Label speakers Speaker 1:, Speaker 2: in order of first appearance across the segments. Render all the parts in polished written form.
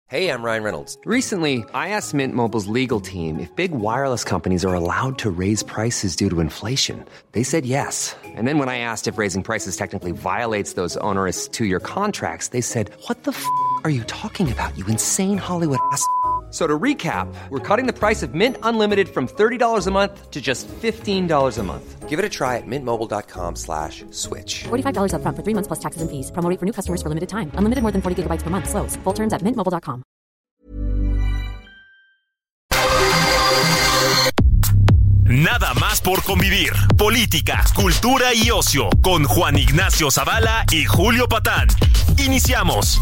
Speaker 1: Hey, I'm Ryan Reynolds.
Speaker 2: Recently, I asked Mint Mobile's legal team if big wireless companies are allowed to raise prices due to inflation. They said yes. And then when I asked if raising prices technically violates those onerous two-year contracts, they said, "What the f*** are you talking about, you insane Hollywood ass?" So to recap, we're cutting the price of Mint Unlimited from $30 a month to just $15 a month.
Speaker 1: Give it a try at mintmobile.com/switch.
Speaker 3: $45 up front for 3 months plus taxes and fees. Promo rate for new customers for limited time. Unlimited more than 40 gigabytes per month. Slows full terms at mintmobile.com.
Speaker 4: Nada más por convivir. Política, cultura y ocio con Juan Ignacio Zavala y Julio Patán. Iniciamos.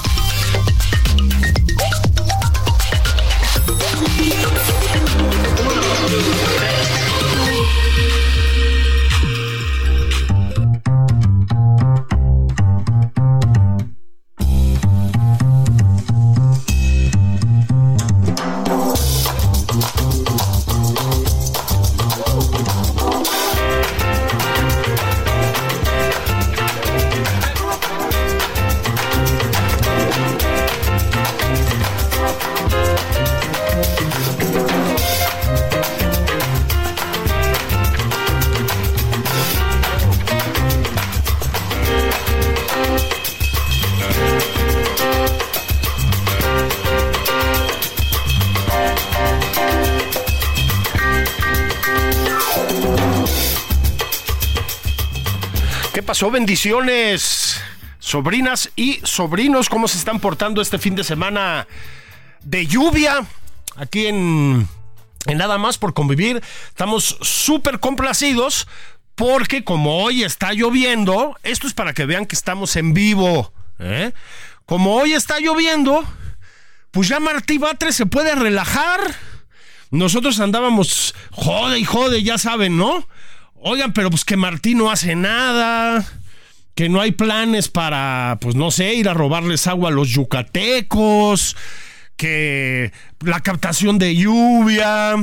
Speaker 5: ¿Qué pasó? Bendiciones, sobrinas y sobrinos. ¿Cómo se están portando este fin de semana de lluvia? Aquí en Nada Más por Convivir estamos súper complacidos porque como hoy está lloviendo, esto es para que vean que estamos en vivo, ¿eh? Como hoy está lloviendo, pues ya Martí Batres se puede relajar. Nosotros andábamos jode y jode, ya saben, ¿no? Oigan, pero pues que Martí no hace nada, que no hay planes para, pues no sé, ir a robarles agua a los yucatecos, que la captación de lluvia.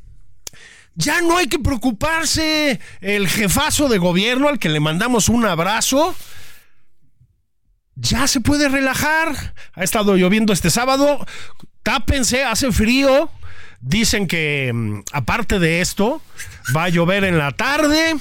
Speaker 5: Ya no hay que preocuparse. El jefazo de gobierno, al que le mandamos un abrazo, ya se puede relajar. Ha estado lloviendo este sábado. Tápense, hace frío. Dicen que, aparte de esto, va a llover en la tarde.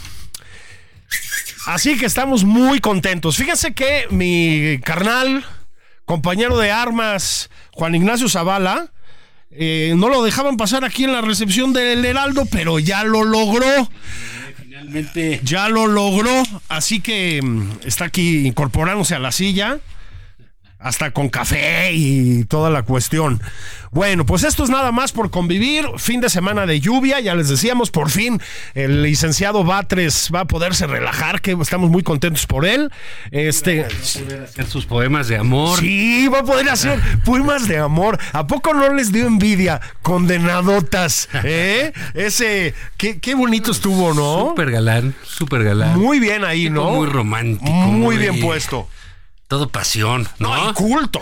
Speaker 5: Así que estamos muy contentos. Fíjense que mi carnal, compañero de armas, Juan Ignacio Zavala, no lo dejaban pasar aquí en la recepción del Heraldo, pero ya lo logró. Finalmente. Ya lo logró. Así que está aquí incorporándose a la silla, hasta con café y toda la cuestión. Bueno, pues esto es Nada Más por Convivir. Fin de semana de lluvia, ya les decíamos, por fin el licenciado Batres va a poderse relajar, que estamos muy contentos por él.
Speaker 6: Va a poder hacer sus poemas de amor.
Speaker 5: Sí, va a poder hacer poemas de amor. ¿A poco no les dio envidia? Condenadotas, ¿eh? Ese, qué bonito estuvo, ¿no?
Speaker 6: Súper galán, súper galán.
Speaker 5: Muy bien ahí,
Speaker 6: tipo,
Speaker 5: ¿no?
Speaker 6: muy romántico.
Speaker 5: Muy bien puesto.
Speaker 6: Todo pasión, ¿no?
Speaker 5: Y culto.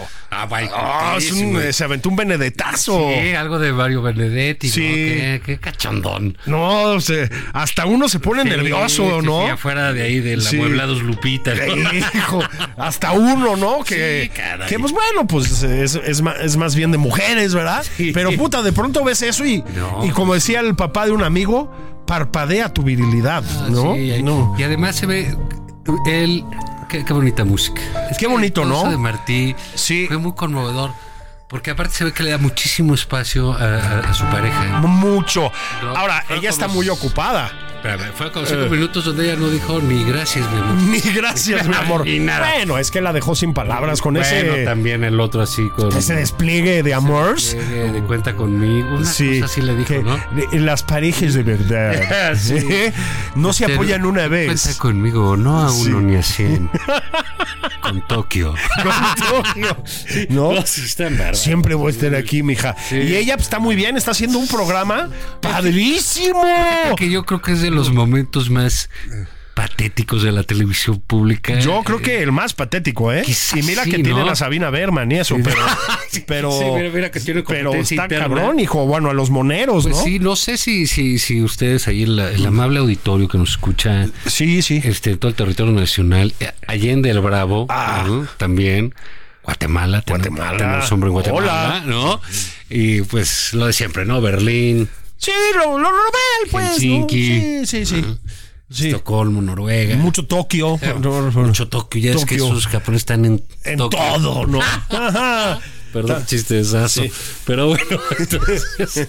Speaker 5: Se aventó un benedetazo.
Speaker 6: Sí, algo de Mario Benedetti,
Speaker 5: sí.
Speaker 6: ¿no? Qué cachondón.
Speaker 5: No, hasta uno se pone nervioso, ¿no?
Speaker 6: Sí, afuera de ahí del Amueblados Lupita, ¿no?
Speaker 5: Hijo, hasta uno, ¿no? Que pues bueno, pues es más bien de mujeres, ¿verdad? Sí. Pero puta, de pronto ves eso y como decía el papá de un amigo, parpadea tu virilidad, ¿no?
Speaker 6: Sí,
Speaker 5: no.
Speaker 6: Y además se ve él. Qué bonita música.
Speaker 5: Qué bonito, ¿no?
Speaker 6: Eso de Martí fue muy conmovedor. Porque aparte se ve que le da muchísimo espacio a su pareja.
Speaker 5: Mucho. Ahora, ella está muy ocupada.
Speaker 6: Espérame, fue con 5 minutos donde ella no dijo ni gracias, mi amor.
Speaker 5: Ni gracias, mi amor.
Speaker 6: Ni nada.
Speaker 5: Bueno, es que la dejó sin palabras con ese...
Speaker 6: también el otro así con...
Speaker 5: Ese despliegue de amors.
Speaker 6: De cuenta conmigo. Una cosa así le dijo, ¿no?
Speaker 5: Las parejas de verdad. No se apoyan una vez.
Speaker 6: Cuenta conmigo, no a uno ni a 100. Con Tokio.
Speaker 5: Con Tokio. ¿No? Siempre voy a estar aquí, mija. Sí. Y ella está muy bien, está haciendo un programa padrísimo.
Speaker 6: Que yo creo que es de los momentos más patéticos de la televisión pública.
Speaker 5: Yo creo que el más patético, ¿eh?
Speaker 6: Quizás
Speaker 5: y mira que
Speaker 6: ¿no?
Speaker 5: tienen a Sabina Berman y eso, pero
Speaker 6: mira que tiene
Speaker 5: pero está
Speaker 6: interna.
Speaker 5: Cabrón, hijo, bueno, a los moneros,
Speaker 6: pues
Speaker 5: ¿no?
Speaker 6: Sí, no sé si ustedes ahí, el amable auditorio que nos escucha,
Speaker 5: sí,
Speaker 6: todo el territorio nacional, Allende el Bravo, ¿no? También, Guatemala. Tenemos hombre en Guatemala,
Speaker 5: Hola.
Speaker 6: ¿no? Y pues lo de siempre, ¿no? Berlín.
Speaker 5: Sí, lo normal, pues.
Speaker 6: Helsinki.
Speaker 5: ¿no? Sí. Sí.
Speaker 6: Estocolmo, Noruega.
Speaker 5: Mucho Tokio.
Speaker 6: Mucho Tokio. Ya es que esos japoneses están en Tokio.
Speaker 5: todo, ¿no? Ajá.
Speaker 6: Perdón, chistezazo.
Speaker 5: Sí.
Speaker 6: Pero bueno, entonces,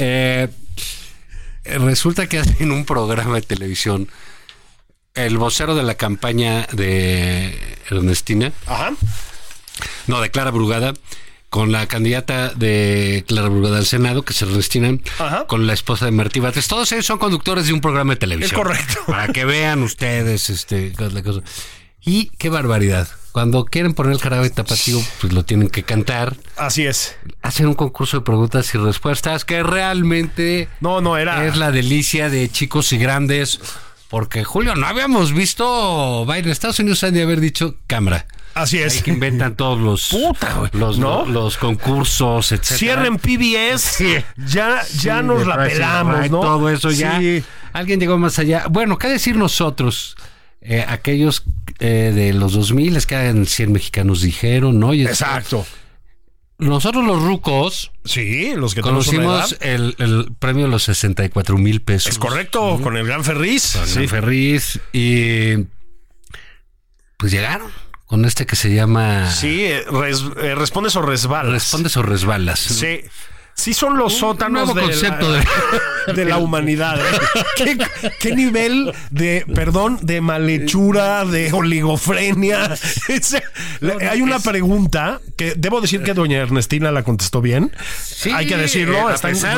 Speaker 6: resulta que hacen un programa de televisión. El vocero de la campaña de Ernestina, de Clara Brugada, con la candidata de Clara Brugada al Senado, que es Ernestina, con la esposa de Martí Batres. Todos ellos son conductores de un programa de televisión.
Speaker 5: Es correcto.
Speaker 6: Para que vean ustedes la cosa. Y qué barbaridad. Cuando quieren poner el jarabe tapatío, pues lo tienen que cantar.
Speaker 5: Así es.
Speaker 6: Hacen un concurso de preguntas y respuestas que realmente es la delicia de chicos y grandes. Porque, Julio, no habíamos visto Biden. Estados Unidos han de haber dicho cámara.
Speaker 5: Así es.
Speaker 6: Ahí que inventan todos los concursos, etcétera.
Speaker 5: Cierren PBS. Ya nos la pelamos, ¿no?
Speaker 6: Todo eso ya. Alguien llegó más allá. Bueno, ¿qué decir nosotros? Aquellos de los 2000, es que eran 100 mexicanos dijeron, ¿no?
Speaker 5: Exacto.
Speaker 6: Nosotros los rucos,
Speaker 5: sí, los que
Speaker 6: conocimos el premio de los 64,000 pesos.
Speaker 5: Es correcto, con el Gran Ferriz.
Speaker 6: Con el Ferriz. Y pues llegaron con este que se llama...
Speaker 5: Sí, respondes o resbalas.
Speaker 6: Respondes o resbalas.
Speaker 5: Sí. Sí son los sótanos
Speaker 6: concepto
Speaker 5: de la humanidad. ¿Qué nivel de malhechura, de oligofrenia? Hay una pregunta que debo decir que doña Ernestina la contestó bien. Sí, hay que decirlo. Está en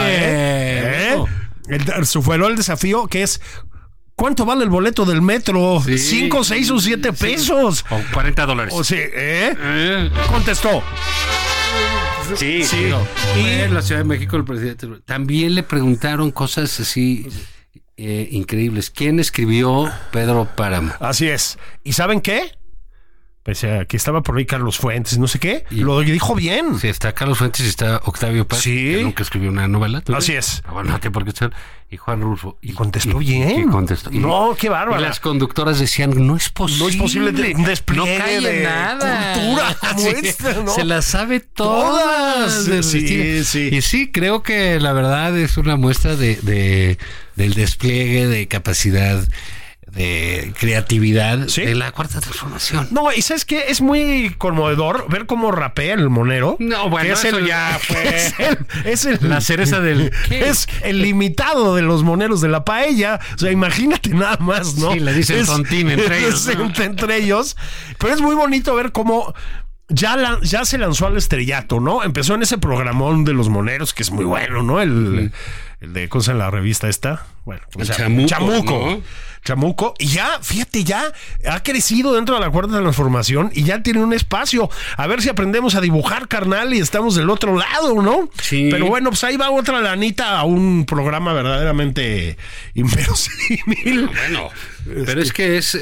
Speaker 5: superó el desafío, que es: ¿cuánto vale el boleto del metro? Sí. 5, 6 o 7 pesos.
Speaker 6: O $40.
Speaker 5: O sea, contestó.
Speaker 6: Sí. Y en la Ciudad de México el presidente también le preguntaron cosas así increíbles. ¿Quién escribió Pedro Páramo?
Speaker 5: Así es. ¿Y saben qué? Pese a que estaba por ahí Carlos Fuentes, no sé qué, lo dijo bien.
Speaker 6: Sí, está Carlos Fuentes y está Octavio Paz, que nunca escribió una novela.
Speaker 5: Así es.
Speaker 6: Bueno, no tiene por qué estar. Y Juan Rulfo.
Speaker 5: Y contestó bien. No, qué bárbaro.
Speaker 6: Y las conductoras decían, no es posible.
Speaker 5: No es posible un despliegue de
Speaker 6: nada.
Speaker 5: Cultura como esta, ¿no?
Speaker 6: Se las sabe todas.
Speaker 5: Sí.
Speaker 6: Y sí, creo que la verdad es una muestra del despliegue, de capacidad, de creatividad de la Cuarta Transformación.
Speaker 5: No, y ¿sabes qué? Es muy conmovedor ver cómo rapea el monero.
Speaker 6: No, bueno, eso ya fue.
Speaker 5: Es
Speaker 6: la cereza del... ¿Qué?
Speaker 5: Es el limitado de los moneros de la paella. O sea, imagínate nada más, ¿no?
Speaker 6: Sí, le dicen tontín entre ellos.
Speaker 5: Entre ellos. Pero es muy bonito ver cómo... Ya se lanzó al estrellato, ¿no? Empezó en ese programón de los moneros, que es muy bueno, ¿no? El de cosa en la revista esta. Bueno,
Speaker 6: el
Speaker 5: Chamuco.
Speaker 6: ¿no?
Speaker 5: Chamuco. Y ya, fíjate, ya ha crecido dentro de la Cuarta Transformación y ya tiene un espacio. A ver si aprendemos a dibujar, carnal, y estamos del otro lado, ¿no? Sí. Pero bueno, pues ahí va otra lanita a un programa verdaderamente inverosímil.
Speaker 6: Bueno, pero es que es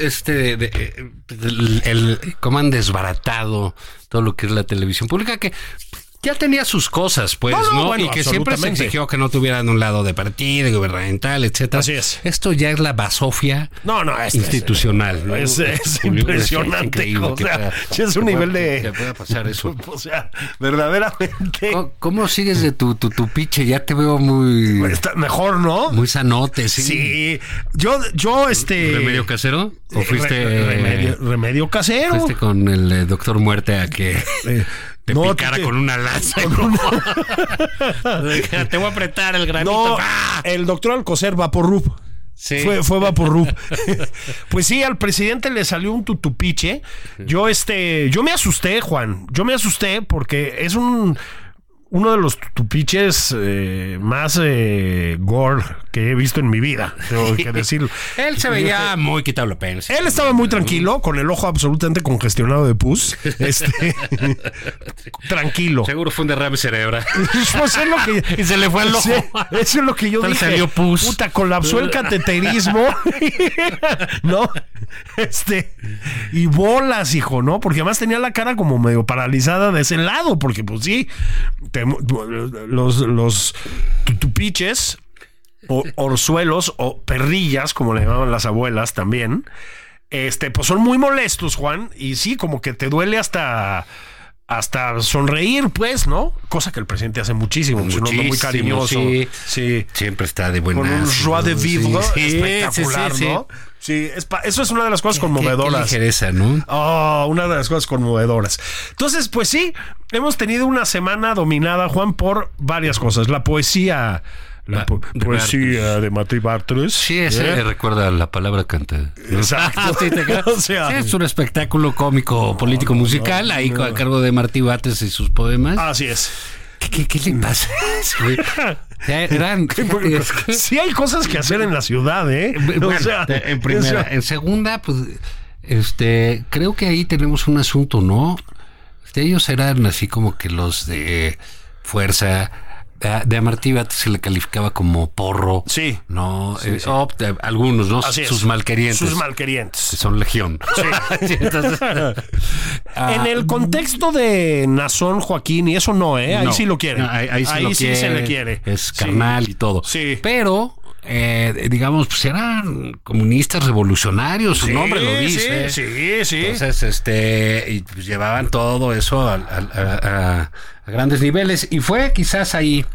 Speaker 6: cómo han desbaratado todo lo que es la televisión pública, que ya tenía sus cosas, pues, ¿no?
Speaker 5: Bueno,
Speaker 6: y que siempre se exigió que no tuvieran un lado de partido, gubernamental, etcétera.
Speaker 5: Así es.
Speaker 6: Esto ya es la basofia institucional, ¿no?
Speaker 5: Es impresionante. O sea, es un nivel de...
Speaker 6: Que pueda pasar eso.
Speaker 5: O sea, verdaderamente...
Speaker 6: ¿Cómo sigues de tu piche? Ya te veo muy...
Speaker 5: Está mejor, ¿no?
Speaker 6: Muy sanote, sí.
Speaker 5: Sí. Yo
Speaker 6: ¿Remedio casero? ¿O fuiste...
Speaker 5: Remedio casero.
Speaker 6: ¿Fuiste con el doctor Muerte a que... Te picara con una lanza. Te voy a apretar el granito.
Speaker 5: No, el doctor Alcocer Vaporrub. Sí. Fue Vaporrub. Pues sí, al presidente le salió un tutupiche. Yo me asusté, Juan. Yo me asusté porque es uno de los tutupiches más gore que he visto en mi vida, tengo que decirlo.
Speaker 6: Él se veía muy quitado la pena.
Speaker 5: Él estaba muy tranquilo, con el ojo absolutamente congestionado de pus. Tranquilo.
Speaker 6: Seguro fue un derrame cerebral.
Speaker 5: Pues es lo que,
Speaker 6: y se le fue el ojo.
Speaker 5: Eso es lo que yo dije.
Speaker 6: Salió pus.
Speaker 5: Puta, colapsó el cateterismo. ¿No? Y bolas, hijo, ¿no? Porque además tenía la cara como medio paralizada de ese lado, porque pues sí, los tutupiches o orzuelos o perrillas, como le llamaban las abuelas también, pues son muy molestos, Juan, y sí, como que te duele hasta hasta sonreír, pues, ¿no? Cosa que el presidente hace muchísimo. Es un hombre muy cariñoso.
Speaker 6: Sí. Siempre está de buena.
Speaker 5: Con un joie de vivre espectacular,
Speaker 6: sí.
Speaker 5: ¿no? Sí, eso es una de las cosas conmovedoras.
Speaker 6: Qué ligereza, ¿no?
Speaker 5: Una de las cosas conmovedoras. Entonces, pues sí, hemos tenido una semana dominada, Juan, por varias cosas. La poesía... poesía de Matei Bartres.
Speaker 6: Sí, ese recuerda la palabra canta.
Speaker 5: Exacto.
Speaker 6: O sea, es un espectáculo cómico, político, musical, ahí a cargo de Martí Batres y sus poemas.
Speaker 5: Así es.
Speaker 6: ¿Qué le pasa?
Speaker 5: Sí hay cosas que hacer en la ciudad, ¿eh?
Speaker 6: Bueno, en primera. En segunda, pues, creo que ahí tenemos un asunto, ¿no? Ellos eran así como que los de fuerza. De Martí Batres se le calificaba como porro.
Speaker 5: Sí.
Speaker 6: ¿No? Algunos, ¿no?
Speaker 5: Así es.
Speaker 6: Sus malquerientes. Son legión.
Speaker 5: Sí. Entonces, en el contexto de Nazón, Joaquín, y eso no, ¿eh? Ahí sí lo quiere.
Speaker 6: No, ahí sí se le quiere. Es carnal y todo.
Speaker 5: Sí.
Speaker 6: Pero... digamos, pues eran comunistas revolucionarios, su nombre lo dice.
Speaker 5: Sí.
Speaker 6: Entonces, y pues llevaban todo eso a grandes niveles. Y fue quizás ahí,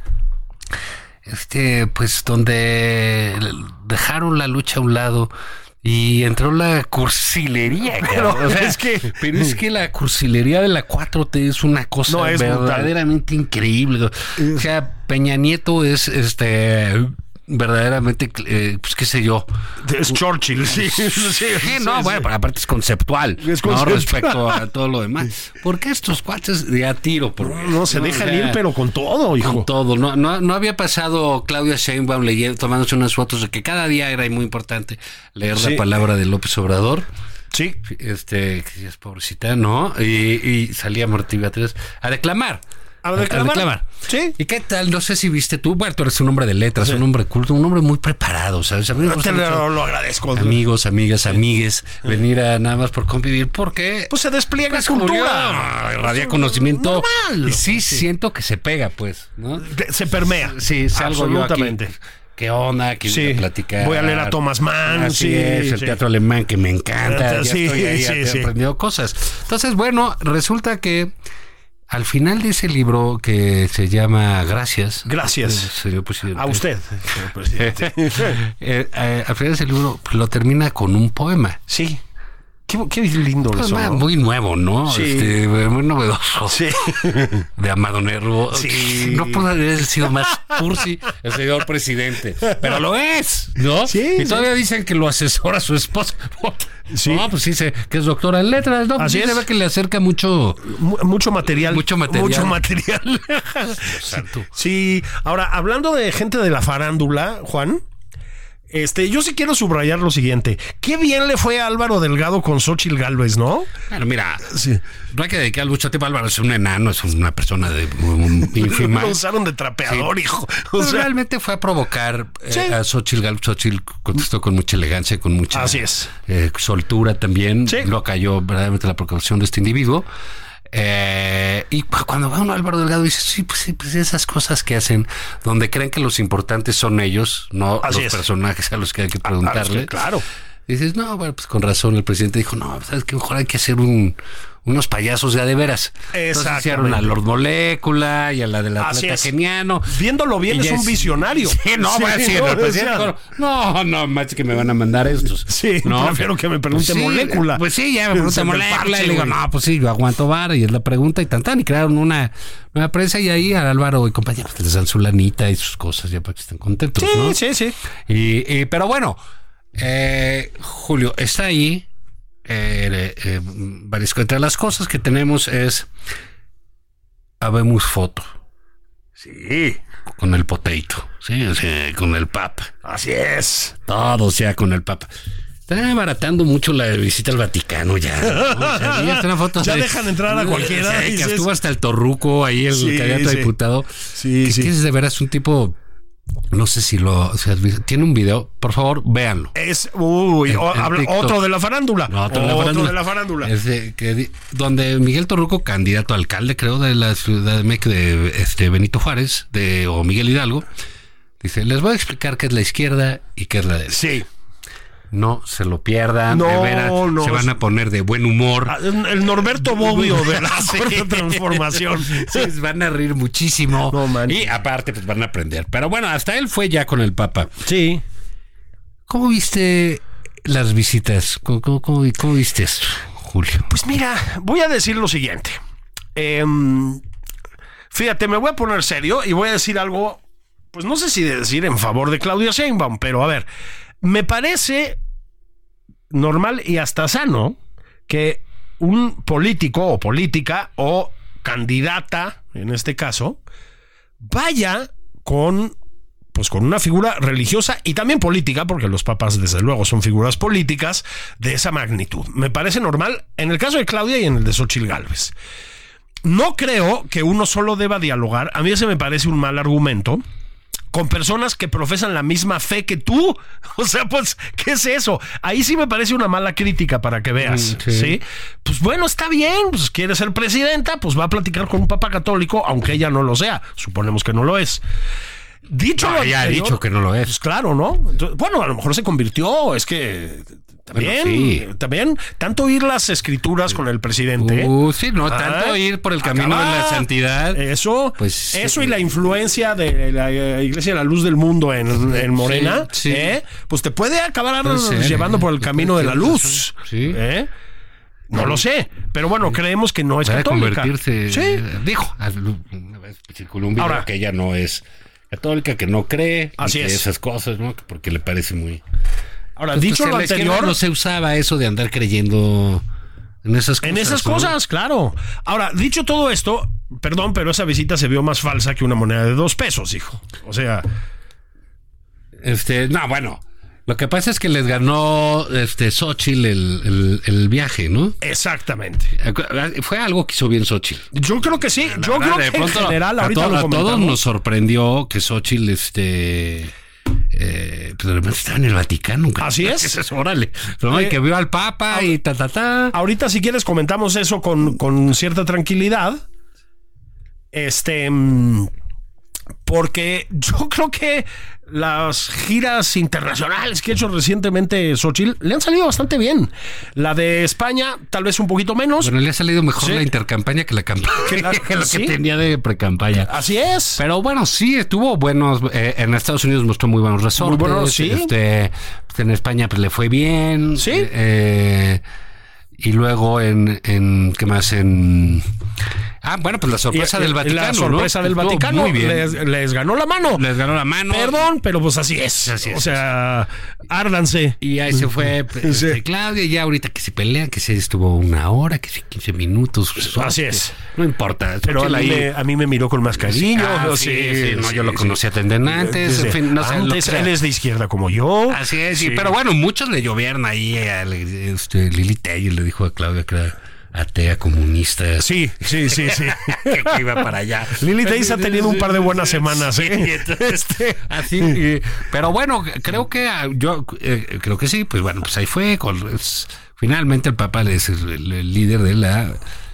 Speaker 6: pues donde dejaron la lucha a un lado y entró la cursilería.
Speaker 5: Pero es
Speaker 6: que la cursilería de la 4T es una cosa verdaderamente increíble. O sea, Peña Nieto es verdaderamente, pues qué sé yo.
Speaker 5: Es Churchill, sí.
Speaker 6: Bueno, pero aparte es conceptual. No respecto a todo lo demás. Porque estos cuates de a tiro.
Speaker 5: No se dejan ir, pero con todo, hijo.
Speaker 6: Con todo. No había pasado Claudia Sheinbaum tomándose unas fotos de que cada día era muy importante leer la palabra de López Obrador.
Speaker 5: Sí.
Speaker 6: Que es pobrecita, ¿no? Y salía Martí Batres a declamar. A declamar.
Speaker 5: Sí.
Speaker 6: ¿Y qué tal? No sé si viste tú. Bueno, tú eres un hombre de letras, un hombre culto, un hombre muy preparado, ¿sabes? A mí me gusta
Speaker 5: lo agradezco.
Speaker 6: Amigos, amigas, amigues, venir a nada más por convivir, porque
Speaker 5: pues se despliega cultura.
Speaker 6: Radia conocimiento.
Speaker 5: Normal.
Speaker 6: Y sí, siento que se pega, pues, ¿no?
Speaker 5: Se permea.
Speaker 6: Sí, salgo
Speaker 5: absolutamente.
Speaker 6: Yo aquí. ¿Qué onda? Voy a platicar.
Speaker 5: Voy a leer a Thomas Mann.
Speaker 6: El teatro alemán que me encanta. He aprendido cosas. Entonces, bueno, resulta que al final de ese libro que se llama Gracias, señor presidente.
Speaker 5: A usted, señor presidente.
Speaker 6: Al final de ese libro lo termina con un poema.
Speaker 5: Sí. Qué lindo eso, ¿no?
Speaker 6: Muy nuevo, ¿no?
Speaker 5: Sí.
Speaker 6: Muy novedoso.
Speaker 5: Sí.
Speaker 6: De Amado Nervo.
Speaker 5: Sí.
Speaker 6: No pudo haber sido más cursi el señor presidente. Pero lo es, ¿no?
Speaker 5: Sí.
Speaker 6: Y todavía dicen que lo asesora su esposa.
Speaker 5: Sí.
Speaker 6: No, pues dice que es doctora en letras, ¿no? Pues
Speaker 5: así
Speaker 6: se ve que le acerca mucho
Speaker 5: material.
Speaker 6: Mucho material.
Speaker 5: Sí. Ahora, hablando de gente de la farándula, Juan, yo sí quiero subrayar lo siguiente. Qué bien le fue a Álvaro Delgado con Xóchitl Gálvez, ¿no?
Speaker 6: Bueno, mira, no hay que dedicar mucho tiempo. Álvaro es un enano, es una persona de ínfima.
Speaker 5: Lo usaron de trapeador, hijo.
Speaker 6: Realmente fue a provocar a Xóchitl Gálvez. Xóchitl contestó con mucha elegancia, con mucha soltura también. Sí. Lo cayó verdaderamente la provocación de este individuo. Y cuando va uno a Álvaro Delgado dice pues esas cosas que hacen donde creen que los importantes son ellos, no los personajes a los que hay que preguntarle.
Speaker 5: Claro.
Speaker 6: Dices, no, bueno, pues con razón el presidente dijo, no, sabes que mejor hay que hacer unos payasos de veras. Entonces hicieron a Lord Molécula y a la del atleta Geniano.
Speaker 5: Viéndolo bien, es un visionario.
Speaker 6: Sí, no, el presidente dijo, no, más que me van a mandar estos.
Speaker 5: Sí,
Speaker 6: no,
Speaker 5: prefiero que me pregunte Molécula.
Speaker 6: Pues sí, ya me pregunta Molécula y le digo, no, pues sí, yo aguanto vara y es la pregunta y y crearon una nueva prensa y ahí a Álvaro y compañeros les dan su lanita y sus cosas ya para que estén contentos, ¿no?
Speaker 5: Sí.
Speaker 6: Pero bueno, Julio, está ahí. Entre las cosas que tenemos es habemos foto.
Speaker 5: Sí.
Speaker 6: Con el potato. Sí, o sea, con el papa.
Speaker 5: Así es.
Speaker 6: Todo sea con el papa. Están abaratando mucho la visita al Vaticano ya. ¿No? O sea,
Speaker 5: ya dejan entrar a cualquiera.
Speaker 6: Que estuvo hasta el Torruco ahí, el candidato a diputado.
Speaker 5: Sí.
Speaker 6: Que es de veras un tipo. No sé si tiene un video, por favor, véanlo.
Speaker 5: Es otro de la farándula.
Speaker 6: No, otro de la farándula. Donde Miguel Torruco, candidato a alcalde, creo, de la Ciudad de México, de Benito Juárez, o Miguel Hidalgo, dice, les voy a explicar qué es la izquierda y qué es la derecha.
Speaker 5: Sí.
Speaker 6: No se lo pierdan, de veras, se van a poner de buen humor.
Speaker 5: El Norberto Bobbio de la Cuarta Transformación.
Speaker 6: Sí, van a reír muchísimo. Y aparte, pues van a aprender. Pero bueno, hasta él fue ya con el Papa.
Speaker 5: Sí.
Speaker 6: ¿Cómo viste las visitas? ¿Cómo viste esto, Julio?
Speaker 5: Pues mira, voy a decir lo siguiente. Fíjate, me voy a poner serio y voy a decir algo, pues no sé si decir en favor de Claudia Sheinbaum, pero a ver, me parece normal y hasta sano que un político o política o candidata, en este caso, vaya con una figura religiosa y también política, porque los papas desde luego son figuras políticas de esa magnitud. Me parece normal en el caso de Claudia y en el de Xóchitl Gálvez. No creo que uno solo deba dialogar, a mí ese me parece un mal argumento, con personas que profesan la misma fe que tú. O sea, pues, ¿qué es eso? Ahí sí me parece una mala crítica para que veas, ¿sí? Pues bueno, está bien, pues quiere ser presidenta, pues va a platicar con un papa católico, aunque ella no lo sea, suponemos que no lo es. Dicho lo
Speaker 6: ya ha dicho que no lo es.
Speaker 5: Pues claro, ¿no? Entonces, bueno, a lo mejor se convirtió, es que también, tanto oír las escrituras con el presidente.
Speaker 6: Sí, no, tanto ir por el camino de la santidad.
Speaker 5: Eso y la influencia de la Iglesia de la Luz del Mundo en Morena, pues te puede acabar llevando por el camino de la luz.
Speaker 6: Sí.
Speaker 5: No lo sé, pero bueno, creemos que no es católica.
Speaker 6: Convertirse, dijo, circuló un video ahora, que ella no es católica, que no cree
Speaker 5: así es.
Speaker 6: Esas cosas, ¿no? Porque le parece muy...
Speaker 5: Ahora, dicho lo anterior,
Speaker 6: no se usaba eso de andar creyendo en esas cosas.
Speaker 5: En esas cosas, claro. Ahora, dicho todo esto, perdón, pero esa visita se vio más falsa que una moneda de 2 pesos, hijo. O sea...
Speaker 6: No, bueno... Lo que pasa es que les ganó Xóchitl el viaje, ¿no?
Speaker 5: Exactamente.
Speaker 6: Fue algo que hizo bien Xóchitl.
Speaker 5: Yo creo que sí. Yo creo que en general ahorita lo comentamos.
Speaker 6: A todos nos sorprendió que Xóchitl pues de repente estaba en el Vaticano.
Speaker 5: Así es.
Speaker 6: Órale. ¿No? Y que vio al Papa y
Speaker 5: Ahorita, si quieres, comentamos eso con cierta tranquilidad. Porque yo creo que las giras internacionales que ha hecho recientemente Xóchitl le han salido bastante bien. La de España, tal vez un poquito menos.
Speaker 6: Bueno, le ha salido mejor la intercampaña que la campaña. Que lo que tenía de precampaña.
Speaker 5: Así es.
Speaker 6: Pero bueno, sí, estuvo buenos. En Estados Unidos mostró muy buenos resortes.
Speaker 5: Muy buenos, sí.
Speaker 6: En España pues le fue bien.
Speaker 5: Sí.
Speaker 6: Y luego ¿qué más? Bueno, pues la sorpresa del Vaticano.
Speaker 5: La sorpresa del Vaticano.
Speaker 6: Muy bien.
Speaker 5: Les ganó la mano. Perdón, pero pues así es. O sea, árdanse.
Speaker 6: Y ahí se fue Claudia, ya ahorita que se pelean, que se estuvo 1 hora, que 15 minutos.
Speaker 5: Así es.
Speaker 6: No importa.
Speaker 5: Pero a mí me miró con más cariño.
Speaker 6: Yo lo conocía antes. En fin,
Speaker 5: antes él es de izquierda como yo.
Speaker 6: Así es, sí. Pero bueno, muchos le llovieron ahí. Lili Tellez le dijo a Claudia que era atea comunista.
Speaker 5: Sí.
Speaker 6: que iba para allá.
Speaker 5: Lili Tellez ha tenido un par de buenas semanas,
Speaker 6: así. Pero bueno, creo que creo que sí. Pues bueno, pues ahí fue. Finalmente el Papa es el líder de la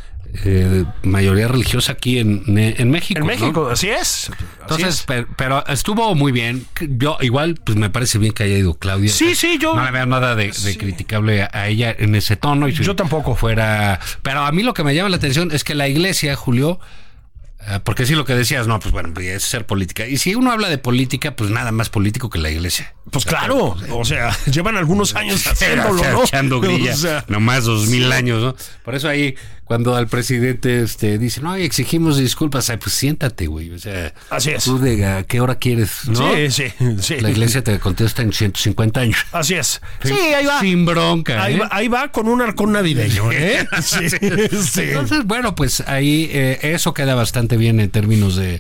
Speaker 6: mayoría religiosa aquí en México.
Speaker 5: En México,
Speaker 6: ¿no?
Speaker 5: así es.
Speaker 6: Entonces, pero estuvo muy bien. Yo igual, pues me parece bien que haya ido Claudia.
Speaker 5: Sí, yo
Speaker 6: no le veo nada de criticable a ella en ese tono.
Speaker 5: Yo tampoco.
Speaker 6: Pero a mí lo que me llama la atención es que la iglesia, Julio, porque sí lo que decías, no, pues bueno, es ser política. Y si uno habla de política, pues nada más político que la iglesia.
Speaker 5: Pues claro, o sea, llevan algunos años haciéndolo, ¿no?
Speaker 6: Echando grilla, nomás 2000 años, ¿no? Por eso ahí, cuando al presidente dice, no, exigimos disculpas, pues siéntate, güey. O sea,
Speaker 5: así es.
Speaker 6: Tú ¿a qué hora quieres? ¿No?
Speaker 5: Sí.
Speaker 6: La iglesia te contesta en 150 años.
Speaker 5: Así es. Sí, ahí va.
Speaker 6: Sin bronca.
Speaker 5: Ahí va con un arcón navideño, ¿eh? Sí.
Speaker 6: Entonces, bueno, pues ahí eso queda bastante bien en términos de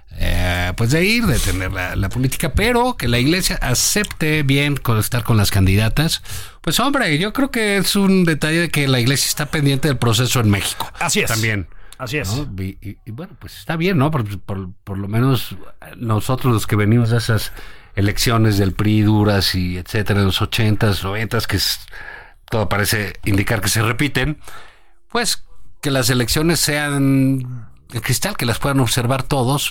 Speaker 6: de tener la política, pero que la iglesia acepte bien estar con las candidatas. Pues hombre, yo creo que es un detalle de que la iglesia está pendiente del proceso en México.
Speaker 5: Así es.
Speaker 6: También.
Speaker 5: Así es.
Speaker 6: ¿No? Y bueno, pues está bien, ¿no? Por lo menos nosotros los que venimos de esas elecciones del PRI duras y etcétera, de los 80s, 90s, que todo parece indicar que se repiten, pues que las elecciones sean de cristal, que las puedan observar todos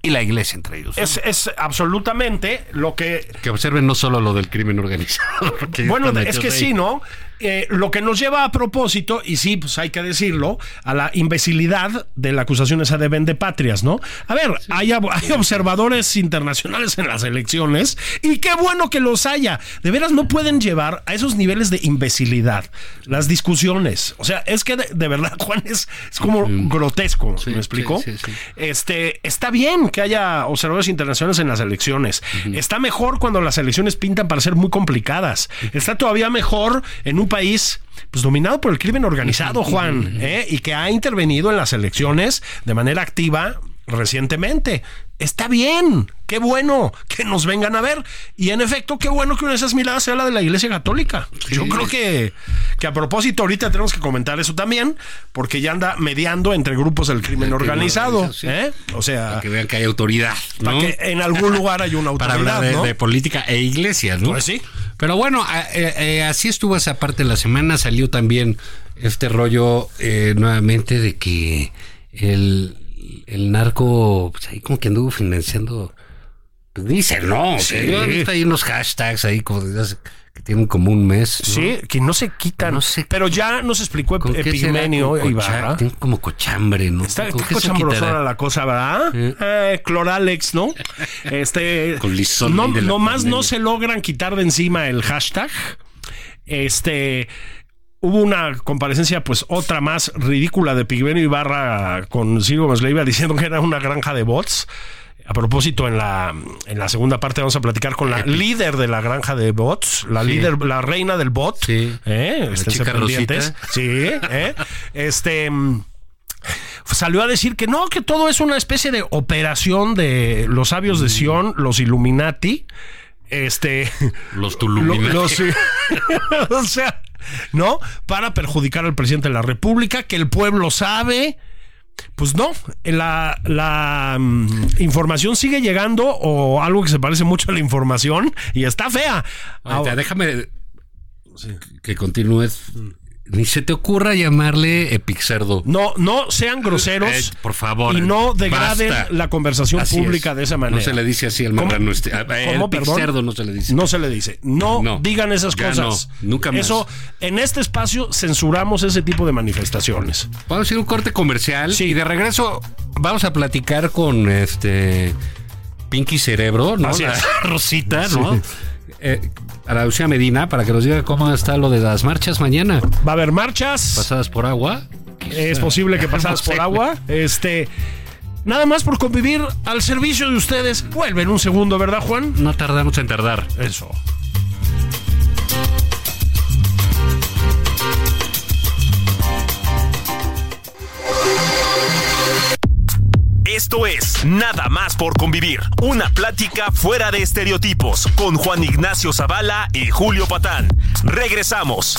Speaker 6: y la iglesia entre ellos, ¿no?
Speaker 5: Es absolutamente lo que...
Speaker 6: Que observen no solo lo del crimen organizado.
Speaker 5: Bueno, es que sí, ¿no? Lo que nos lleva a propósito, y sí, pues hay que decirlo, a la imbecilidad de la acusación esa de vendepatrias, ¿no? A ver, hay observadores internacionales en las elecciones, y qué bueno que los haya. De veras no pueden llevar a esos niveles de imbecilidad las discusiones. O sea, es que de verdad, Juan, es como grotesco, ¿me explico?
Speaker 6: Sí.
Speaker 5: Está bien que haya observadores internacionales en las elecciones. Está mejor cuando las elecciones pintan para ser muy complicadas. Está todavía mejor en un país pues dominado por el crimen organizado, Juan, y que ha intervenido en las elecciones de manera activa recientemente. Está bien, qué bueno que nos vengan a ver. Y en efecto, qué bueno que una de esas miradas sea la de la Iglesia Católica. Sí. Yo creo que a propósito ahorita tenemos que comentar eso también, porque ya anda mediando entre grupos del crimen organizado. Sí. O sea,
Speaker 6: para que vean que hay autoridad, ¿no?
Speaker 5: Para que en algún lugar hay una autoridad,
Speaker 6: para hablar
Speaker 5: ¿no?
Speaker 6: de política e iglesia, ¿no?
Speaker 5: Pues sí.
Speaker 6: Pero bueno, así estuvo esa parte de la semana. Salió también este rollo nuevamente de que el narco, pues ahí como que anduvo financiando, pues dicen, ¿no? Sí. Hay unos hashtags ahí como que tienen como un mes, ¿no? Sí,
Speaker 5: que no se quitan. No sé, pero ya nos explicó Epigmenio Ibarra.
Speaker 6: Tiene como cochambre, ¿no?
Speaker 5: Está cochambrosona la cosa, ¿verdad? Cloralex, ¿no?
Speaker 6: Con lisón.
Speaker 5: No más no se logran quitar de encima el hashtag. Hubo una comparecencia, pues otra más ridícula de Epigmenio Ibarra con Ciro Gómez Leiva diciendo que era una granja de bots. A propósito, en la segunda parte vamos a platicar con la líder de la granja de bots, la líder, la reina del bot.
Speaker 6: Sí.
Speaker 5: Estén pendientes. Sí. Salió a decir que no, que todo es una especie de operación de los sabios de Sion, los Illuminati.
Speaker 6: Los Tuluminati.
Speaker 5: O sea, ¿no? Para perjudicar al presidente de la República, que el pueblo sabe. Pues no, la información sigue llegando, o algo que se parece mucho a la información, y está fea.
Speaker 6: Ahora, déjame que continúes. Ni se te ocurra llamarle Epixerdo.
Speaker 5: No sean groseros.
Speaker 6: Por favor.
Speaker 5: Y no degraden la conversación pública de esa manera.
Speaker 6: No se le dice así al marrano. Epixerdo no se le dice.
Speaker 5: No se le dice. No digan esas cosas.
Speaker 6: No, nunca más.
Speaker 5: Eso, en este espacio censuramos ese tipo de manifestaciones.
Speaker 6: Vamos a ir a un corte comercial. Sí. Y de regreso vamos a platicar con Pinky Cerebro, ¿no?
Speaker 5: Así es.
Speaker 6: Rosita, ¿no? Sí. A la Lucía Medina, para que nos diga cómo está lo de las marchas mañana.
Speaker 5: ¿Va a haber marchas?
Speaker 6: ¿Pasadas por agua?
Speaker 5: Es posible que pasadas por agua. Nada más por convivir al servicio de ustedes. Vuelve en un segundo, ¿verdad, Juan?
Speaker 6: No tardamos en tardar.
Speaker 5: Eso.
Speaker 4: Esto es Nada más por convivir, una plática fuera de estereotipos con Juan Ignacio Zavala y Julio Patán. Regresamos.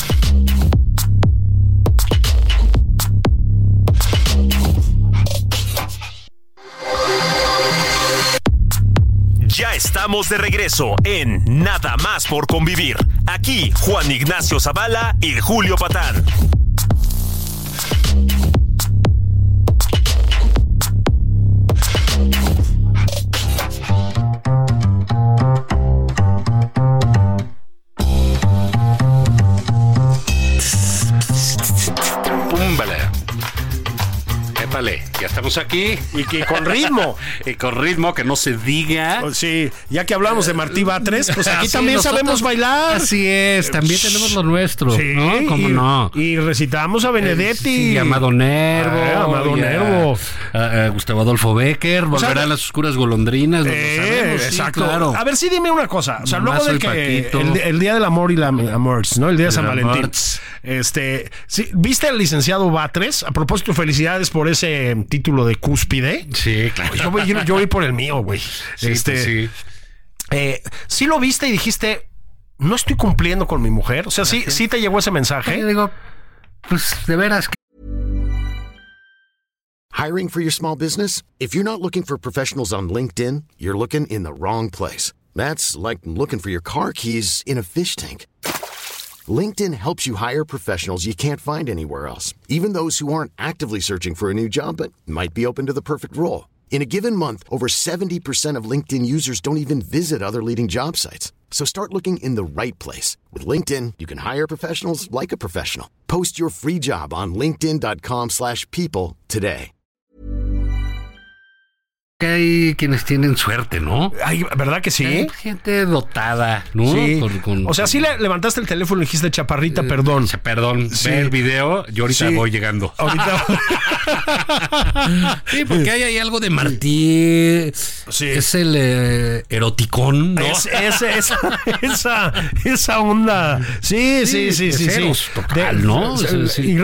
Speaker 4: Ya estamos de regreso en Nada más por convivir. Aquí Juan Ignacio Zavala y Julio Patán.
Speaker 6: Ya estamos aquí.
Speaker 5: Y que con ritmo.
Speaker 6: Y con ritmo, que no se diga.
Speaker 5: Sí, ya que hablamos de Martí Batres, pues aquí también sabemos bailar.
Speaker 6: Así es, también tenemos lo nuestro. Sí, ¿no? ¿Cómo no?
Speaker 5: Y recitamos a Benedetti.
Speaker 6: Sí, Amado Nervo.
Speaker 5: Amado Nervo.
Speaker 6: Gustavo Adolfo Becker. Volverán las oscuras golondrinas. Sabemos,
Speaker 5: exacto.
Speaker 6: Sí, claro.
Speaker 5: A ver, sí, dime una cosa. O sea, luego de que el Día del Amor y la Amors, ¿no? El Día de San Valentín. Sí, ¿viste al licenciado Batres? A propósito, felicidades por ese título de cúspide.
Speaker 6: Sí, claro.
Speaker 5: Yo voy por el mío, güey.
Speaker 6: Sí, sí.
Speaker 5: Sí lo viste y dijiste, no estoy cumpliendo con mi mujer. O sea, sí te llegó ese mensaje.
Speaker 6: Yo digo, pues de veras.
Speaker 7: Hiring for your small business? If you're not looking for professionals on LinkedIn, you're looking in the wrong place. That's like looking for your car keys in a fish tank. LinkedIn helps you hire professionals you can't find anywhere else, even those who aren't actively searching for a new job but might be open to the perfect role. In a given month, over 70% of LinkedIn users don't even visit other leading job sites. So start looking in the right place. With LinkedIn, you can hire professionals like a professional. Post your free job on linkedin.com/people today.
Speaker 6: Hay quienes tienen suerte, ¿no?
Speaker 5: Ay, ¿verdad que sí?
Speaker 6: Hay gente dotada, ¿no?
Speaker 5: Sí. O sea, sí le levantaste el teléfono y dijiste, chaparrita, perdón.
Speaker 6: Perdón,
Speaker 5: Sí.
Speaker 6: ve el video, yo ahorita voy llegando.
Speaker 5: Ahorita.
Speaker 6: Sí, porque hay algo de Martí.
Speaker 5: Sí.
Speaker 6: Es el eroticón, ¿no?
Speaker 5: Esa onda. Sí.
Speaker 6: Ceros total, ¿no? Sí.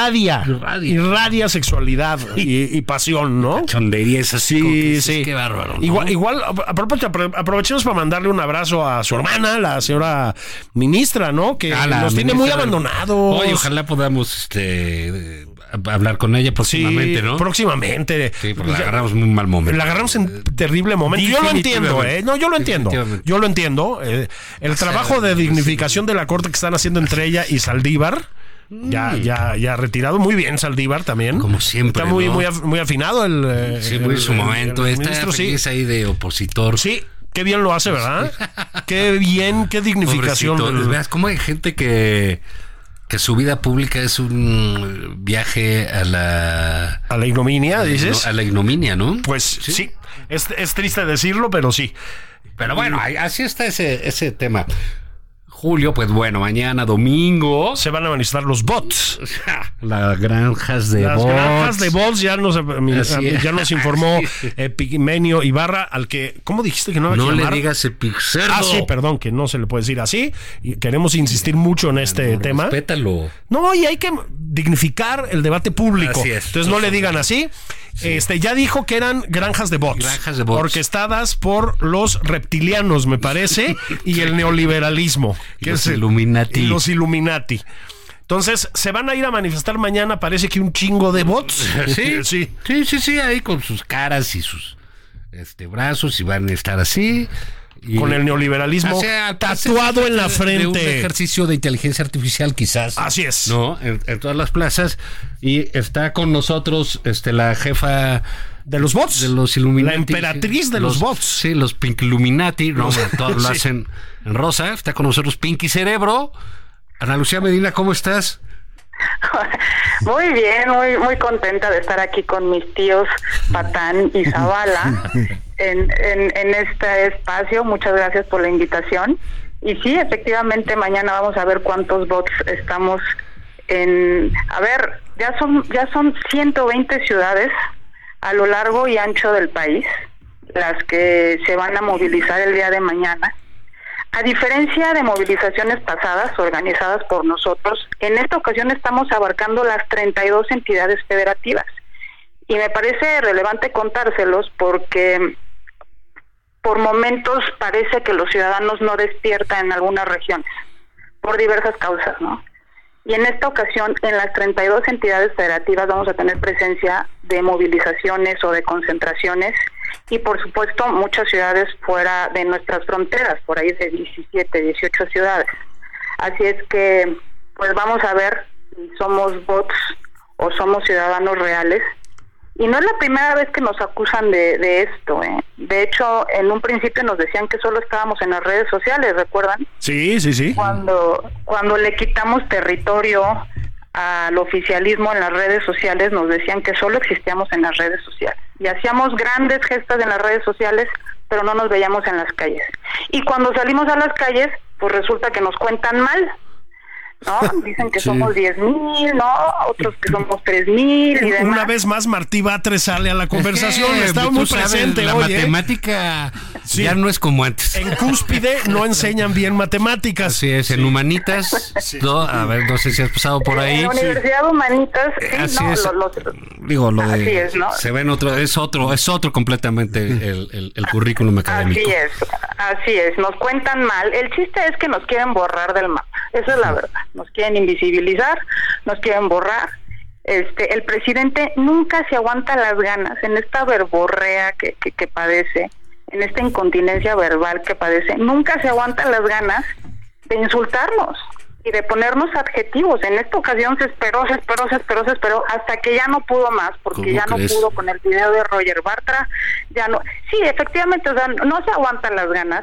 Speaker 5: Irradia sexualidad y pasión, ¿no?
Speaker 6: Chondería, es así.
Speaker 5: Sí.
Speaker 6: Qué bárbaro, ¿no?
Speaker 5: Igual aprovechemos para mandarle un abrazo a su hermana, la señora ministra, ¿no? Que nos tiene muy abandonados.
Speaker 6: Oye, ojalá podamos hablar con ella próximamente, ¿no?
Speaker 5: Próximamente.
Speaker 6: Sí, porque la agarramos en un mal momento.
Speaker 5: La agarramos en terrible momento. Yo lo entiendo, ¿eh? No, yo lo entiendo. Yo lo entiendo. El trabajo de dignificación de la corte que están haciendo entre ella y Saldívar. Ya retirado. Muy bien, Saldívar también.
Speaker 6: Como siempre.
Speaker 5: Está muy,
Speaker 6: ¿no?
Speaker 5: muy afinado el.
Speaker 6: Sí, muy en su momento.
Speaker 5: El
Speaker 6: Está
Speaker 5: ministro,
Speaker 6: feliz ahí de opositor.
Speaker 5: Sí, qué bien lo hace, ¿verdad? Qué bien, qué dignificación.
Speaker 6: Veas cómo hay gente que su vida pública es un viaje a la
Speaker 5: ignominia, dices.
Speaker 6: A la ignominia, ¿no?
Speaker 5: Pues sí. Es triste decirlo, pero sí.
Speaker 6: Pero bueno, así está ese tema. Julio, pues bueno, mañana domingo
Speaker 5: se van a manifestar los bots.
Speaker 6: Las granjas de bots.
Speaker 5: Las granjas de bots ya nos informó Epigmenio Ibarra, al que, ¿cómo dijiste que no había que llamar?
Speaker 6: No le digas Epigcerdo.
Speaker 5: Sí, perdón, que no se le puede decir así. Y queremos insistir mucho en este tema.
Speaker 6: Respétalo.
Speaker 5: No, y hay que dignificar el debate público.
Speaker 6: Así es.
Speaker 5: Entonces no le digan así. Sí. Ya dijo que eran granjas de bots.
Speaker 6: Granjas de bots.
Speaker 5: Orquestadas por los reptilianos, me parece, y el neoliberalismo.
Speaker 6: Que los Illuminati.
Speaker 5: Los Illuminati. Entonces, se van a ir a manifestar mañana, parece que un chingo de bots.
Speaker 6: Sí, ahí con sus caras y sus brazos, y van a estar así.
Speaker 5: Con el neoliberalismo tatuado en la frente.
Speaker 6: Un ejercicio de inteligencia artificial, quizás.
Speaker 5: Así es.
Speaker 6: ¿No? En todas las plazas. Y está con nosotros la jefa
Speaker 5: de los bots.
Speaker 6: De los Illuminati.
Speaker 5: La emperatriz de los bots.
Speaker 6: Sí, los Pink Illuminati. No, todos lo hacen en rosa. Está con nosotros Pinky Cerebro. Ana Lucía Medina, ¿cómo estás?
Speaker 8: Muy bien, muy contenta de estar aquí con mis tíos Patán y Zavala en este espacio. Muchas gracias por la invitación. Y sí, efectivamente, mañana vamos a ver cuántos bots estamos en. A ver, ya son 120 ciudades a lo largo y ancho del país las que se van a movilizar el día de mañana. A diferencia de movilizaciones pasadas organizadas por nosotros, en esta ocasión estamos abarcando las 32 entidades federativas. Y me parece relevante contárselos porque por momentos parece que los ciudadanos no despiertan en algunas regiones, por diversas causas, ¿no? Y en esta ocasión, en las 32 entidades federativas vamos a tener presencia de movilizaciones o de concentraciones, y por supuesto muchas ciudades fuera de nuestras fronteras, por ahí de 17, 18 ciudades. Así es que pues vamos a ver si somos bots o somos ciudadanos reales. Y no es la primera vez que nos acusan de esto, ¿eh? De hecho, en un principio nos decían que solo estábamos en las redes sociales, ¿recuerdan?
Speaker 5: Sí.
Speaker 8: Cuando le quitamos territorio al oficialismo en las redes sociales, nos decían que solo existíamos en las redes sociales. Y hacíamos grandes gestas en las redes sociales, pero no nos veíamos en las calles. Y cuando salimos a las calles, pues resulta que nos cuentan mal, ¿no? Dicen que somos 10,000, ¿no? Otros que somos 3,000 y demás.
Speaker 5: Una vez más Martí Batres sale a la conversación. Está muy presente
Speaker 6: la
Speaker 5: hoy,
Speaker 6: matemática ya no es como antes.
Speaker 5: En Cúspide no enseñan bien matemáticas.
Speaker 6: Así es, en Humanitas, ¿no? A ver, no sé si has pasado por ahí.
Speaker 8: En la Universidad de Humanitas,
Speaker 6: así
Speaker 8: no,
Speaker 6: es. Digo, lo
Speaker 8: así
Speaker 6: de
Speaker 8: es, ¿no?
Speaker 6: se ven es otro completamente el currículum académico.
Speaker 8: Así es, nos cuentan mal. El chiste es que nos quieren borrar del mapa. Esa es la verdad. Nos quieren invisibilizar, nos quieren borrar. El presidente nunca se aguanta las ganas en esta verborrea que padece, en esta incontinencia verbal que padece. Nunca se aguantan las ganas de insultarnos. y de ponernos adjetivos. En esta ocasión se esperó hasta que ya no pudo más, porque ya
Speaker 6: crees?
Speaker 8: no pudo con el video de Roger Bartra, ya no. Sí, efectivamente, o sea, no se aguantan las ganas.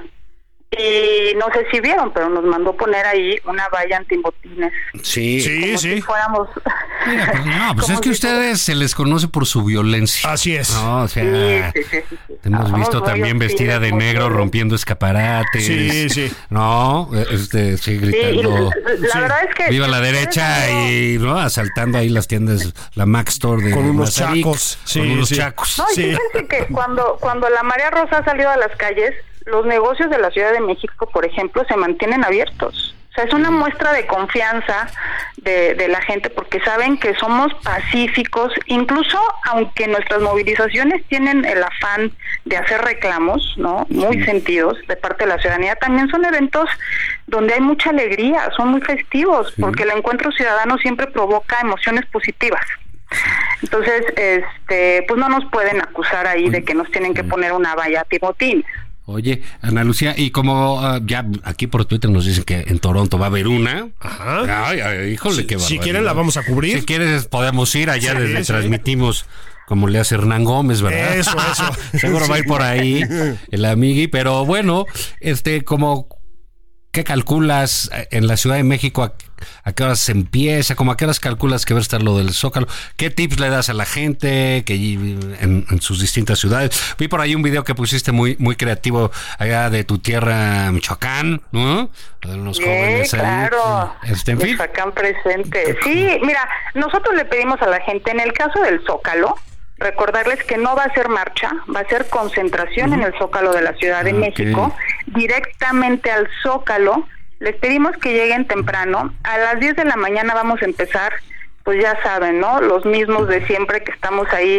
Speaker 8: Y no sé si vieron, pero nos mandó poner ahí una valla antibotines.
Speaker 6: Sí.
Speaker 8: Si fuéramos...
Speaker 6: Mira, pues es que ustedes se les conoce por su violencia.
Speaker 5: Así es.
Speaker 6: No, o sea,
Speaker 8: Sí.
Speaker 6: te hemos visto también vestida de negro rompiendo escaparates.
Speaker 5: Sí.
Speaker 6: No, sí, gritando.
Speaker 8: La verdad es que...
Speaker 6: Viva la derecha y no asaltando ahí las tiendas, la Mac Store de
Speaker 5: con unos
Speaker 6: Mazarik,
Speaker 5: chacos.
Speaker 6: con unos chacos.
Speaker 8: No, y fíjense que cuando la María Rosa ha salido a las calles, los negocios de la Ciudad de México, por ejemplo, se mantienen abiertos. O sea, es una muestra de confianza de la gente, porque saben que somos pacíficos, incluso aunque nuestras movilizaciones tienen el afán de hacer reclamos, ¿no? Muy sentidos de parte de la ciudadanía, también son eventos donde hay mucha alegría, son muy festivos, porque el encuentro ciudadano siempre provoca emociones positivas. Entonces, pues no nos pueden acusar ahí de que nos tienen que poner una valla antibotines.
Speaker 6: Oye, Ana Lucía, y como ya aquí por Twitter nos dicen que en Toronto va a haber una.
Speaker 5: Ajá.
Speaker 6: Ay, híjole, qué barbaridad.
Speaker 5: Si quieren la vamos a cubrir.
Speaker 6: Si quieres podemos ir allá desde transmitimos como le hace Hernán Gómez, ¿verdad?
Speaker 5: Eso.
Speaker 6: Seguro va a ir por ahí el amigui, pero bueno, como ¿qué calculas en la Ciudad de México? ¿A qué horas se empieza? ¿Cómo a qué horas calculas que va a estar lo del Zócalo? ¿Qué tips le das a la gente que en sus distintas ciudades? Vi por ahí un video que pusiste muy creativo allá de tu tierra, Michoacán, ¿no? Los jóvenes ahí.
Speaker 8: Claro.
Speaker 6: En fin.
Speaker 8: Michoacán presente. Sí, mira, nosotros le pedimos a la gente, en el caso del Zócalo, recordarles que no va a ser marcha, va a ser concentración en el Zócalo de la Ciudad de México, directamente al Zócalo. Les pedimos que lleguen temprano. A las 10 de la mañana vamos a empezar, pues ya saben, ¿no? Los mismos de siempre que estamos ahí,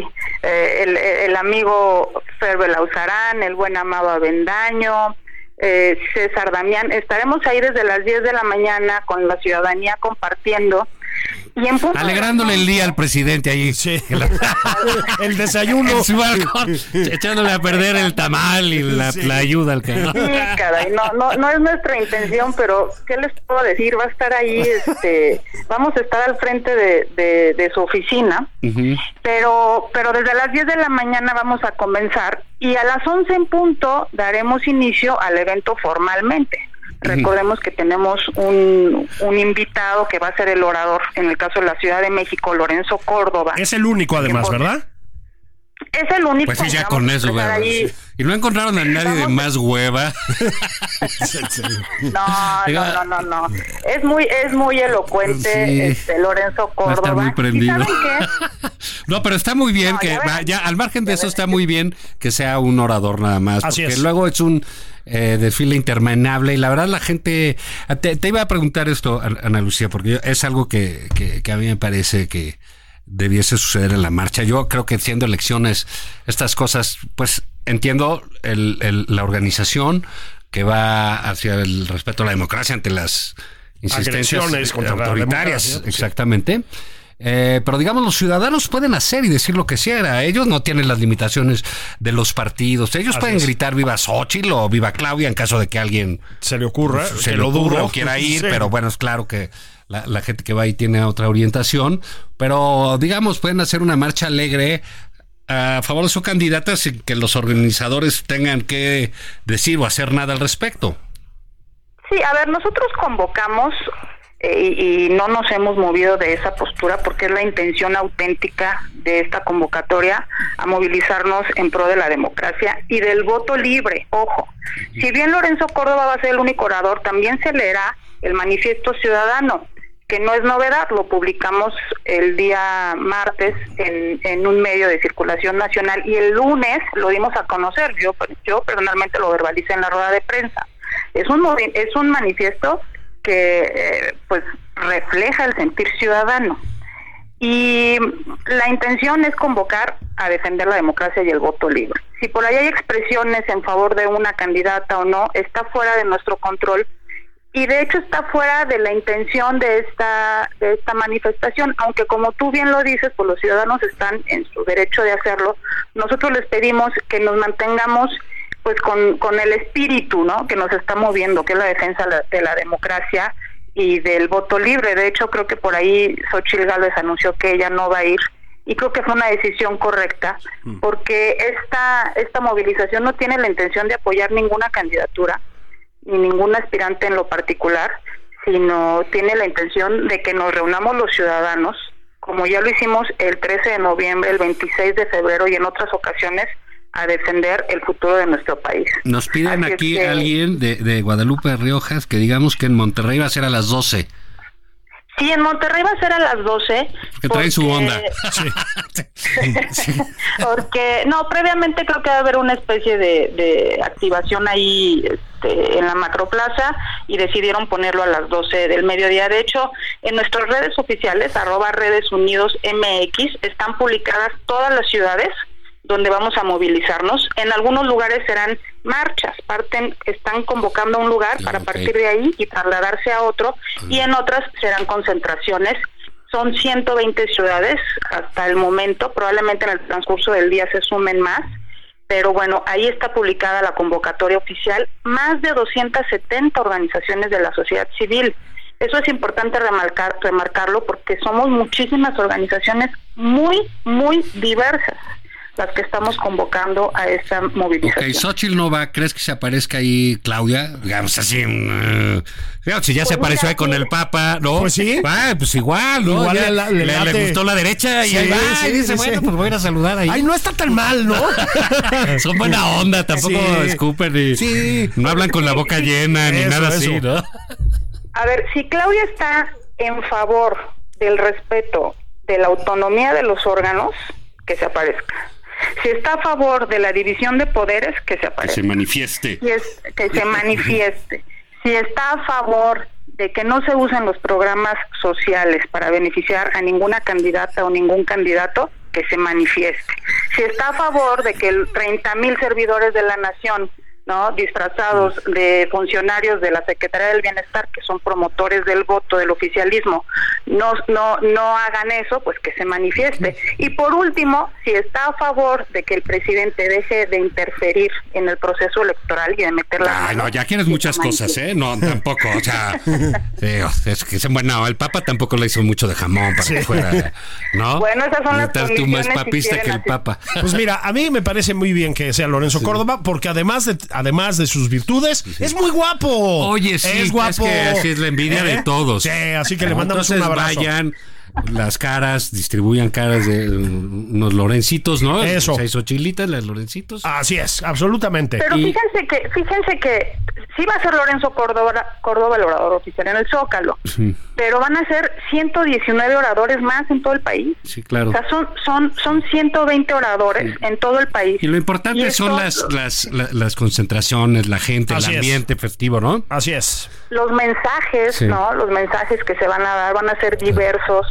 Speaker 8: el amigo Fer Belauzarán, el buen Amado Avendaño, César Damián. Estaremos ahí desde las 10 de la mañana con la ciudadanía compartiendo. Y
Speaker 6: alegrándole el día al presidente ahí.
Speaker 5: Sí. El desayuno.
Speaker 6: En su balcón, echándole a perder el tamal y la ayuda al canal.
Speaker 8: Sí, caray, no es nuestra intención, pero ¿qué les puedo decir? Va a estar ahí, vamos a estar al frente de su oficina, pero desde las 10 de la mañana vamos a comenzar y a las 11 en punto daremos inicio al evento formalmente. Recordemos que tenemos un invitado que va a ser el orador, en el caso de la Ciudad de México, Lorenzo Córdoba.
Speaker 5: Es el único además, ¿verdad?
Speaker 8: Es el único.
Speaker 6: Pues sí, ya con eso, ¿verdad? Y no encontraron a nadie de más hueva.
Speaker 8: No. Es muy elocuente, Lorenzo Córdoba.
Speaker 6: Está muy prendido.
Speaker 8: ¿Y saben qué?
Speaker 6: No, pero está muy bien ya al margen de eso está muy bien que sea un orador nada más.
Speaker 5: Así
Speaker 6: porque
Speaker 5: es.
Speaker 6: Luego es un desfile interminable y la verdad la gente... Te iba a preguntar esto, Ana Lucía, porque es algo que a mí me parece que debiese suceder en la marcha. Yo creo que siendo elecciones, estas cosas, pues entiendo la organización que va hacia el respeto a la democracia ante las insistencias autoritarias, exactamente. Pero digamos, los ciudadanos pueden hacer y decir lo que sea. Ellos no tienen las limitaciones de los partidos. Ellos pueden gritar viva Xóchitl o viva Claudia en caso de que alguien
Speaker 5: se le ocurra,
Speaker 6: se le ocurra o quiera ir, pero bueno, es claro que la gente que va ahí tiene otra orientación, pero digamos, pueden hacer una marcha alegre a favor de su candidata sin que los organizadores tengan que decir o hacer nada al respecto.
Speaker 8: Sí, a ver, nosotros convocamos y no nos hemos movido de esa postura porque es la intención auténtica de esta convocatoria a movilizarnos en pro de la democracia y del voto libre. Ojo, si bien Lorenzo Córdoba va a ser el único orador, también se leerá el manifiesto ciudadano, que no es novedad, lo publicamos el día martes en un medio de circulación nacional y el lunes lo dimos a conocer. Yo personalmente lo verbalicé en la rueda de prensa. Es un manifiesto que pues refleja el sentir ciudadano y la intención es convocar a defender la democracia y el voto libre. Si por ahí hay expresiones en favor de una candidata o no, está fuera de nuestro control y de hecho está fuera de la intención de esta manifestación, aunque como tú bien lo dices, pues los ciudadanos están en su derecho de hacerlo. Nosotros les pedimos que nos mantengamos pues con el espíritu, ¿no?, que nos está moviendo, que es la defensa de la democracia y del voto libre. De hecho, creo que por ahí Xóchitl Gálvez anunció que ella no va a ir, y creo que fue una decisión correcta, porque esta movilización no tiene la intención de apoyar ninguna candidatura ni ningún aspirante en lo particular, sino tiene la intención de que nos reunamos los ciudadanos, como ya lo hicimos el 13 de noviembre, el 26 de febrero y en otras ocasiones, a defender el futuro de nuestro país.
Speaker 6: Nos piden aquí alguien de Guadalupe de Riojas que digamos que en Monterrey va a ser a las 12.
Speaker 8: Sí, en Monterrey va a ser a las 12.
Speaker 6: Que traen su onda.
Speaker 8: Porque, no, previamente creo que va a haber una especie de activación ahí en la Macroplaza, y decidieron ponerlo a las 12 del mediodía. De hecho, en nuestras redes oficiales, @redesunidos.mx, están publicadas todas las ciudades donde vamos a movilizarnos. En algunos lugares serán marchas, están convocando a un lugar para partir de ahí y trasladarse a otro, y en otras serán concentraciones. Son 120 ciudades hasta el momento, probablemente en el transcurso del día se sumen más, pero bueno, ahí está publicada la convocatoria oficial, más de 270 organizaciones de la sociedad civil. Eso es importante remarcarlo, porque somos muchísimas organizaciones muy, muy diversas las que estamos convocando a esta movilización.
Speaker 6: Ok, Xóchitl no va, ¿crees que se aparezca ahí Claudia? Digamos así, si ya se apareció ahí con el Papa, ¿no?
Speaker 5: Pues sí.
Speaker 6: Pues igual, ¿no?
Speaker 5: Igual
Speaker 6: le gustó la derecha y ahí va, y dice, bueno, pues voy a ir a saludar ahí.
Speaker 5: Ay, no está tan mal, ¿no?
Speaker 6: Son buena onda, tampoco escupen y no hablan con la boca llena ni nada así, ¿no?
Speaker 8: A ver, si Claudia está en favor del respeto de la autonomía de los órganos, que se aparezca. Si está a favor de la división de poderes, que se aparezca.
Speaker 6: Que se manifieste.
Speaker 8: Que se manifieste. Si está a favor de que no se usen los programas sociales para beneficiar a ninguna candidata o ningún candidato, que se manifieste. Si está a favor de que 30,000 servidores de la nación, ¿no?, disfrazados de funcionarios de la Secretaría del Bienestar, que son promotores del voto del oficialismo, no hagan eso, pues que se manifieste. Y por último, si está a favor de que el presidente deje de interferir en el proceso electoral y de meter la mano,
Speaker 6: no, ya quieres muchas cosas, ¿eh? No, tampoco, o sea, es que bueno, el Papa tampoco le hizo mucho de jamón para que fuera, ¿no?
Speaker 8: Bueno, esas son las condiciones.
Speaker 6: Tú más papista que el Papa.
Speaker 5: Pues mira, a mí me parece muy bien que sea Lorenzo Córdoba, porque además de sus virtudes, es muy guapo.
Speaker 6: Oye, sí, es guapo. Es que así es la envidia de todos.
Speaker 5: Sí, así que le mandamos un abrazo.
Speaker 6: Vayan las caras, distribuyan caras de unos Lorencitos, ¿no?
Speaker 5: Eso.
Speaker 6: O sea, Xochilitas, las Lorencitos.
Speaker 5: Así es, absolutamente.
Speaker 8: Pero fíjense que sí va a ser Lorenzo Córdoba el orador oficial en el Zócalo, pero van a ser 119 oradores más en todo el país.
Speaker 6: Sí, claro.
Speaker 8: O sea, son 120 oradores en todo el país.
Speaker 6: Y lo importante son las concentraciones, la gente, el ambiente festivo, ¿no?
Speaker 5: Así es.
Speaker 8: Los mensajes, ¿no? Los mensajes que se van a dar van a ser diversos.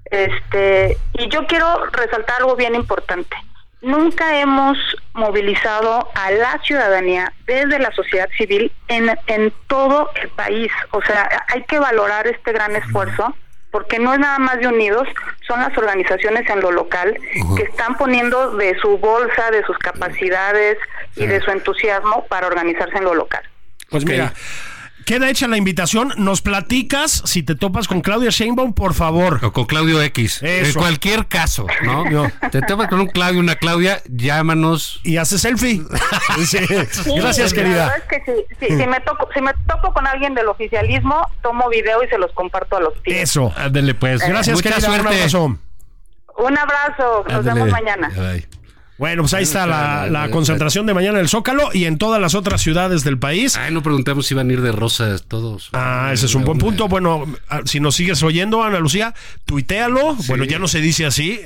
Speaker 8: Y yo quiero resaltar algo bien importante. Nunca hemos movilizado a la ciudadanía desde la sociedad civil en todo el país. O sea, hay que valorar este gran esfuerzo, porque no es nada más de Unidos, son las organizaciones en lo local que están poniendo de su bolsa, de sus capacidades y de su entusiasmo para organizarse en lo local.
Speaker 5: Pues mira, queda hecha la invitación. Nos platicas si te topas con Claudia Sheinbaum, por favor.
Speaker 6: O con Claudio X. Eso. En cualquier caso, ¿no? Te topas con un Claudio, una Claudia, llámanos.
Speaker 5: Y haces selfie. Sí. Gracias, querida.
Speaker 8: La verdad es que si me topo con alguien del oficialismo, tomo video y se los comparto a los tíos.
Speaker 5: Eso. Ándale, pues. Gracias,
Speaker 6: mucha
Speaker 5: querida.
Speaker 6: suerte.
Speaker 5: Un abrazo.
Speaker 8: Un abrazo. Nos vemos mañana.
Speaker 6: Bye.
Speaker 5: Bueno, pues ahí está la concentración de mañana en el Zócalo y en todas las otras ciudades del país.
Speaker 6: No preguntamos si van a ir de rosas todos.
Speaker 5: Ese es un buen punto. Bueno, si nos sigues oyendo, Ana Lucía, tuitéalo. Sí. Bueno, ya no se dice así.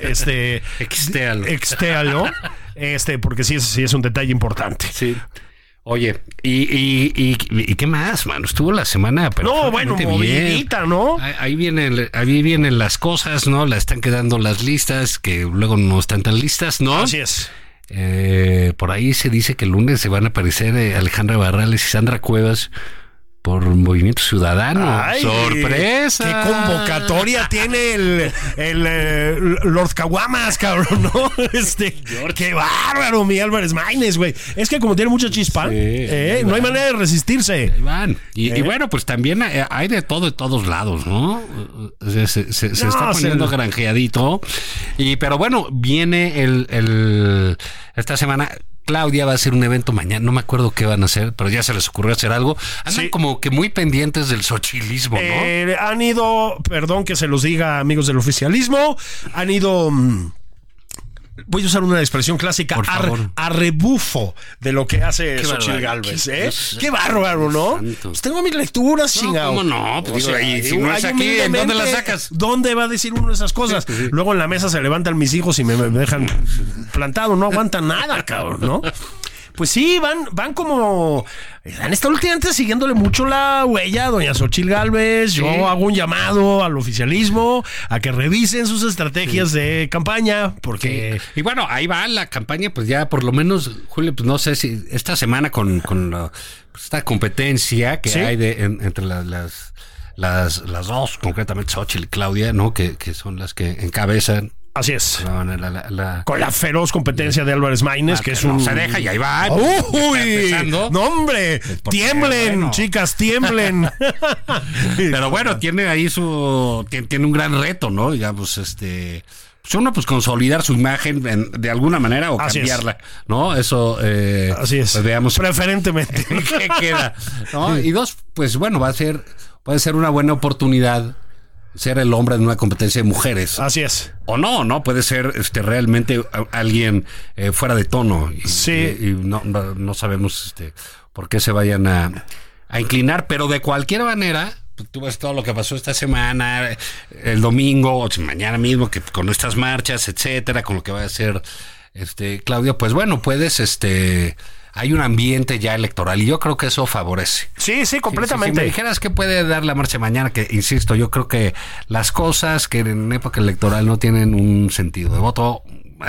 Speaker 5: Extéalo. Porque sí es un detalle importante.
Speaker 6: Sí. Oye, ¿y qué más, mano? Estuvo la semana
Speaker 5: movidita, ¿no?
Speaker 6: Ahí vienen las cosas, ¿no? La están quedando las listas, que luego no están tan listas, ¿no?
Speaker 5: Así es.
Speaker 6: Por ahí se dice que el lunes se van a aparecer Alejandra Barrales y Sandra Cuevas por Movimiento Ciudadano.
Speaker 5: Ay,
Speaker 6: ¡sorpresa!
Speaker 5: ¡Qué convocatoria tiene el Lord Caguamas, cabrón! ¿No? ¡Qué bárbaro, mi Álvarez Maínez, güey! Es que como tiene mucha chispa, no hay manera de resistirse.
Speaker 6: Ahí van. Y bueno, pues también hay de todo de todos lados, ¿no? Se está poniendo granjeadito. Pero bueno, viene esta semana... Claudia va a hacer un evento mañana, no me acuerdo qué van a hacer, pero ya se les ocurrió hacer algo. Andan como que muy pendientes del xochilismo, ¿no?
Speaker 5: Han ido, perdón que se los diga, amigos del oficialismo, han ido... voy a usar una expresión clásica, a rebufo de lo que hace Xochitl Gálvez. Qué bárbaro, ¿no? Pues tengo mis lecturas, chingado.
Speaker 6: ¿Cómo no? Pues si no es aquí, ¿en dónde las sacas?
Speaker 5: ¿Dónde va a decir uno de esas cosas? Sí. Luego en la mesa se levantan mis hijos y me dejan plantado, no aguantan nada, cabrón, ¿no? Pues sí, van como... Han estado últimamente siguiéndole mucho la huella a doña Xochitl Gálvez. Yo hago un llamado al oficialismo a que revisen sus estrategias de campaña, porque...
Speaker 6: Sí. Y bueno, ahí va la campaña, pues ya por lo menos, Julio, pues no sé si esta semana con esta competencia que hay entre las dos, concretamente Xochitl y Claudia, ¿no? Que son las que encabezan.
Speaker 5: Así es. Con la feroz competencia de Álvarez Maínez, que es un...
Speaker 6: No se deja y ahí va.
Speaker 5: ¡Uy! ¡No, hombre! ¡Tiemblen, bueno. Chicas, tiemblen!
Speaker 6: Pero bueno, tiene ahí tiene un gran reto, ¿no? Digamos, pues uno, pues consolidar su imagen de alguna manera o así cambiarla, ¿no? Eso...
Speaker 5: así es.
Speaker 6: Pues veamos.
Speaker 5: Preferentemente.
Speaker 6: ¿Qué queda? ¿No? Y dos, pues bueno, puede ser una buena oportunidad ser el hombre en una competencia de mujeres.
Speaker 5: Así es.
Speaker 6: O no puede ser realmente alguien fuera de tono. Y no sabemos por qué se vayan a inclinar, pero de cualquier manera, tú ves todo lo que pasó esta semana, el domingo, o mañana mismo, que con estas marchas, etcétera, con lo que va a hacer Claudia, pues bueno, puedes hay un ambiente ya electoral y yo creo que eso favorece.
Speaker 5: Sí, completamente.
Speaker 6: Si me dijeras que puede dar la marcha mañana, que insisto, yo creo que las cosas que en época electoral no tienen un sentido de voto,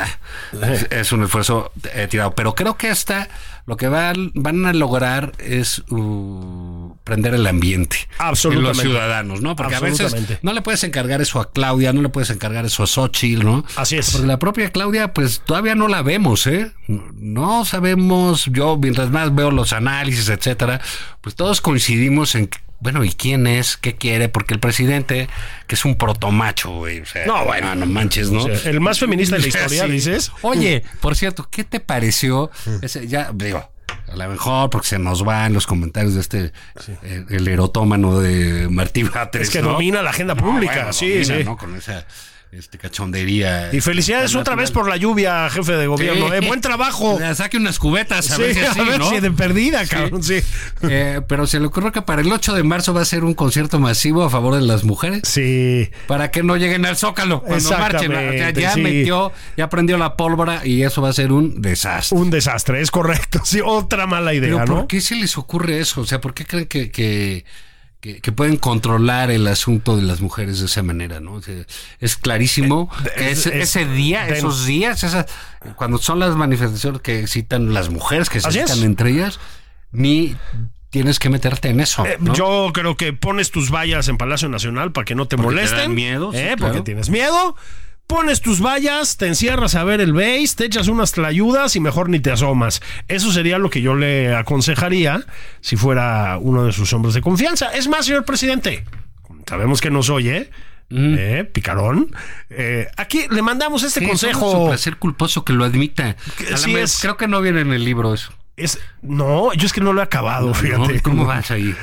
Speaker 6: es un esfuerzo tirado. Pero creo que lo que van a lograr es prender el ambiente en los ciudadanos, ¿no? Porque a veces no le puedes encargar eso a Claudia, no le puedes encargar eso a Xochitl, ¿no?
Speaker 5: Así es.
Speaker 6: Porque la propia Claudia, pues todavía no la vemos, no sabemos. Yo, mientras más veo los análisis, etcétera, pues todos coincidimos en que, bueno, ¿y quién es? ¿Qué quiere? Porque el presidente, que es un protomacho, güey. O sea, no manches, ¿no?
Speaker 5: O sea, el más feminista de la historia, dices.
Speaker 6: Oye, por cierto, ¿qué te pareció? Ya digo, a lo mejor porque se nos van los comentarios de el erotómano de Martí Batres.
Speaker 5: Es que domina la agenda pública, domina,
Speaker 6: ¿no? Con esa cachondería.
Speaker 5: Y felicidades otra vez por la lluvia, jefe de gobierno. Buen trabajo.
Speaker 6: Saque unas cubetas a ver si ¿no?
Speaker 5: Si de perdida, cabrón. Sí.
Speaker 6: Pero se le ocurre que para el 8 de marzo va a ser un concierto masivo a favor de las mujeres.
Speaker 5: Sí.
Speaker 6: Para que no lleguen al Zócalo cuando marchen. O sea, ya prendió la pólvora y eso va a ser un desastre.
Speaker 5: Un desastre, es correcto. Sí, otra mala idea,
Speaker 6: pero
Speaker 5: ¿no?
Speaker 6: ¿por qué se les ocurre eso? O sea, ¿por qué creen que pueden controlar el asunto de las mujeres de esa manera, ¿no? O sea, es clarísimo que esos días, cuando son las manifestaciones que citan las mujeres, que se citan entre ellas, ni tienes que meterte en eso, ¿no?
Speaker 5: Yo creo que pones tus vallas en Palacio Nacional para que no te molesten.
Speaker 6: Te dan miedo,
Speaker 5: porque tienes miedo. Pones tus vallas, te encierras a ver el béis, te echas unas tlayudas y mejor ni te asomas. Eso sería lo que yo le aconsejaría si fuera uno de sus hombres de confianza. Es más, señor presidente, sabemos que nos oye, picarón. Aquí le mandamos este consejo.
Speaker 6: Es un placer culposo que lo admita. Creo que no viene en el libro eso.
Speaker 5: No, yo es que no lo he acabado, fíjate.
Speaker 6: ¿Cómo vas ahí?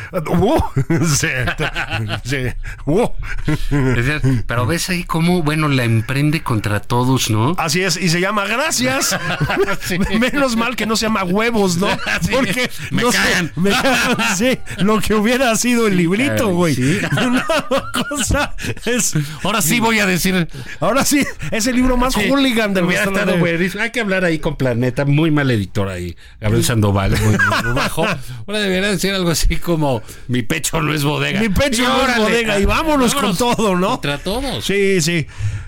Speaker 6: Pero ves ahí cómo, la emprende contra todos, ¿no?
Speaker 5: Así es, y se llama Gracias. Menos mal que no se llama Huevos, ¿no? Porque
Speaker 6: me cagan.
Speaker 5: Sí, lo que hubiera sido el librito, güey.
Speaker 6: Sí.
Speaker 5: Una cosa es...
Speaker 6: Ahora sí voy a decir.
Speaker 5: Ahora sí, es el libro más hooligan del
Speaker 6: hubiera estado buenísimo. Hay que hablar ahí con Planeta, muy mal editor ahí. Sandoval, muy bajo. Ahora debería decir algo así como: mi pecho no es bodega.
Speaker 5: Mi pecho no es bodega. Y vámonos con todo, ¿no?
Speaker 6: Contra todos.
Speaker 5: Sí.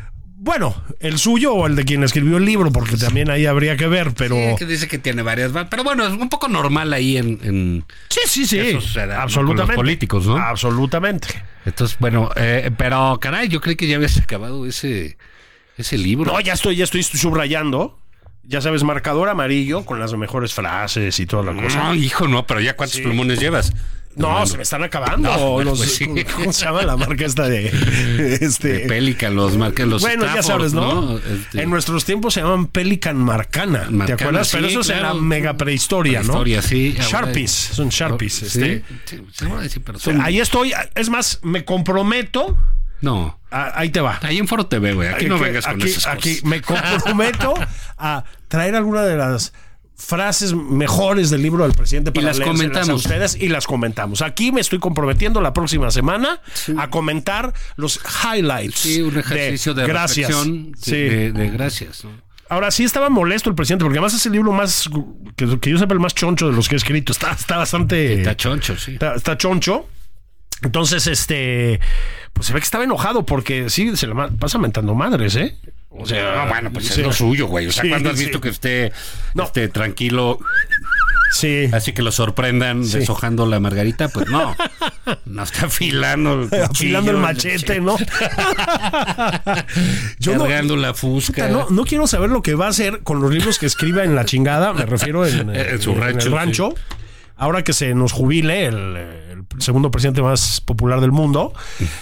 Speaker 5: Bueno, el suyo o el de quien escribió el libro, porque también ahí habría que ver, pero...
Speaker 6: Sí, que dice que tiene varias... Pero bueno, es un poco normal ahí en
Speaker 5: Sí,
Speaker 6: eso suceda,
Speaker 5: absolutamente.
Speaker 6: ¿no? Con los políticos, ¿no?
Speaker 5: Absolutamente.
Speaker 6: Entonces, bueno, pero caray, yo creí que ya habías acabado ese libro.
Speaker 5: No, ya estoy subrayando. Ya sabes, marcador amarillo con las mejores frases y toda la cosa.
Speaker 6: No, hijo, no, pero ya ¿cuántos plumones llevas?
Speaker 5: No,
Speaker 6: Hermano.
Speaker 5: se me están acabando.
Speaker 6: No,
Speaker 5: los,
Speaker 6: pues sí.
Speaker 5: ¿Cómo se llama la marca esta de
Speaker 6: De Pelican, los
Speaker 5: Bueno, ya sabes, ¿no?
Speaker 6: ¿no?
Speaker 5: En nuestros tiempos se llaman Pelican Marcana. ¿Te
Speaker 6: Marcana,
Speaker 5: acuerdas?
Speaker 6: sí,
Speaker 5: Pero eso es en la
Speaker 6: claro.
Speaker 5: mega prehistoria, ¿no?
Speaker 6: Prehistoria, sí.
Speaker 5: Sharpies, son Sharpies.
Speaker 6: Sí, pero son...
Speaker 5: Ahí estoy. Es más, me comprometo.
Speaker 6: No.
Speaker 5: Ahí te va.
Speaker 6: Ahí en Foro TV, güey. Aquí no vengas con esas cosas.
Speaker 5: Aquí me comprometo a traer alguna de las frases mejores del libro del presidente para
Speaker 6: y las comentamos
Speaker 5: a ustedes y las comentamos. Aquí me estoy comprometiendo la próxima semana a comentar los highlights.
Speaker 6: Sí, un ejercicio de
Speaker 5: gracias.
Speaker 6: reflexión de gracias, ¿no?
Speaker 5: Ahora sí estaba molesto el presidente porque además es el libro más que yo sepa el más choncho de los que he escrito. Está bastante
Speaker 6: Está choncho, sí.
Speaker 5: Está choncho. Entonces, pues se ve que estaba enojado porque sí se le pasa mentando madres, ¿eh? O sea,
Speaker 6: no, bueno, pues
Speaker 5: sí.
Speaker 6: es lo suyo, güey. O sea,
Speaker 5: Sí,
Speaker 6: ¿cuándo has
Speaker 5: sí.
Speaker 6: visto que esté
Speaker 5: No.
Speaker 6: tranquilo?
Speaker 5: Sí.
Speaker 6: Así que lo sorprendan
Speaker 5: Sí.
Speaker 6: deshojando la margarita, pues no. No está afilando el
Speaker 5: Afilando el machete, ¿no? Yo
Speaker 6: cargando la fusca.
Speaker 5: no quiero saber lo que va a hacer con los libros que escriba en la chingada, me refiero en
Speaker 6: su rancho,
Speaker 5: el rancho. Sí. Ahora que se nos jubile el segundo presidente más popular del mundo,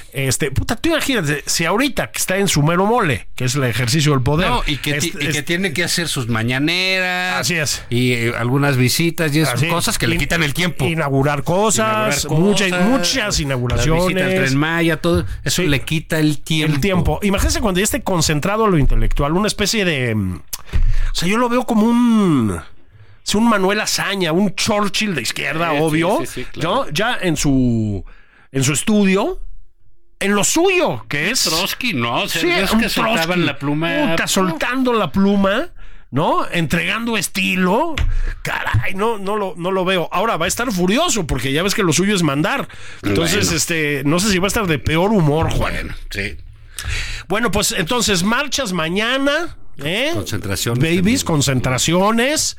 Speaker 5: tú imagínate, si ahorita que está en su mero mole, que es el ejercicio del poder.
Speaker 6: No, y que tiene que hacer sus mañaneras.
Speaker 5: Así es.
Speaker 6: Y algunas visitas y esas cosas que le quitan el tiempo.
Speaker 5: Inaugurar cosas, muchas inauguraciones.
Speaker 6: La visita al Tren Maya, todo eso le quita el tiempo.
Speaker 5: Imagínense cuando ya esté concentrado a lo intelectual, una especie de... O sea, yo lo veo como un Manuel Azaña, un Churchill de izquierda, obvio,
Speaker 6: sí, claro.
Speaker 5: ¿no? Ya en su estudio, en lo suyo, que es...
Speaker 6: Trotsky, ¿no?
Speaker 5: Sí,
Speaker 6: es que soltaban la pluma.
Speaker 5: Soltando la pluma, ¿no? Entregando estilo. Caray, no lo veo. Ahora va a estar furioso porque ya ves que lo suyo es mandar. Entonces, no sé si va a estar de peor humor, Juan.
Speaker 6: Bueno, sí.
Speaker 5: Bueno, pues entonces, marchas mañana,
Speaker 6: Concentraciones.
Speaker 5: Babies,
Speaker 6: también.
Speaker 5: Concentraciones.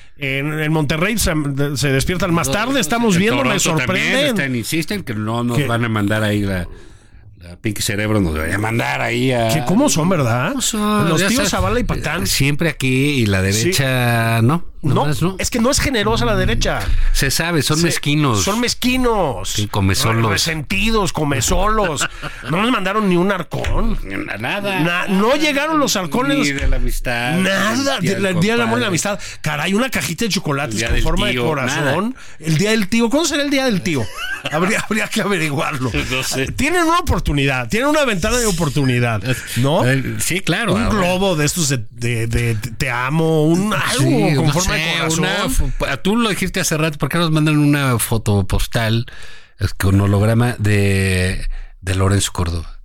Speaker 5: En Monterrey se despiertan más tarde, estamos viendo, me sorprende.
Speaker 6: Insisten que no nos van a mandar ahí la Pinky Cerebro, nos va a mandar ahí a...
Speaker 5: ¿Cómo son, verdad?
Speaker 6: Son,
Speaker 5: los
Speaker 6: ya
Speaker 5: tíos
Speaker 6: sabes,
Speaker 5: Zavala y Patán.
Speaker 6: Siempre aquí y la derecha,
Speaker 5: sí.
Speaker 6: No,
Speaker 5: es que no es generosa la derecha.
Speaker 6: Se sabe, son mezquinos.
Speaker 5: Son mezquinos.
Speaker 6: Sí, comesolos.
Speaker 5: Resentidos, comesolos. No nos mandaron ni un arcón.
Speaker 6: Nada.
Speaker 5: No llegaron los halcones.
Speaker 6: Ni de la amistad.
Speaker 5: Nada. El día del amor y la amistad. Caray, una cajita de chocolates con forma de corazón. Nada. El día del tío. ¿Cuándo será el día del tío? Habría que averiguarlo.
Speaker 6: No sé.
Speaker 5: Tienen una oportunidad. Tienen una ventana de oportunidad. ¿No?
Speaker 6: Sí, claro.
Speaker 5: Un globo de estos de te amo. Algo con forma de corazón.
Speaker 6: Tú lo dijiste hace rato. ¿Por qué nos mandan una foto postal con holograma de Lorenzo Córdoba?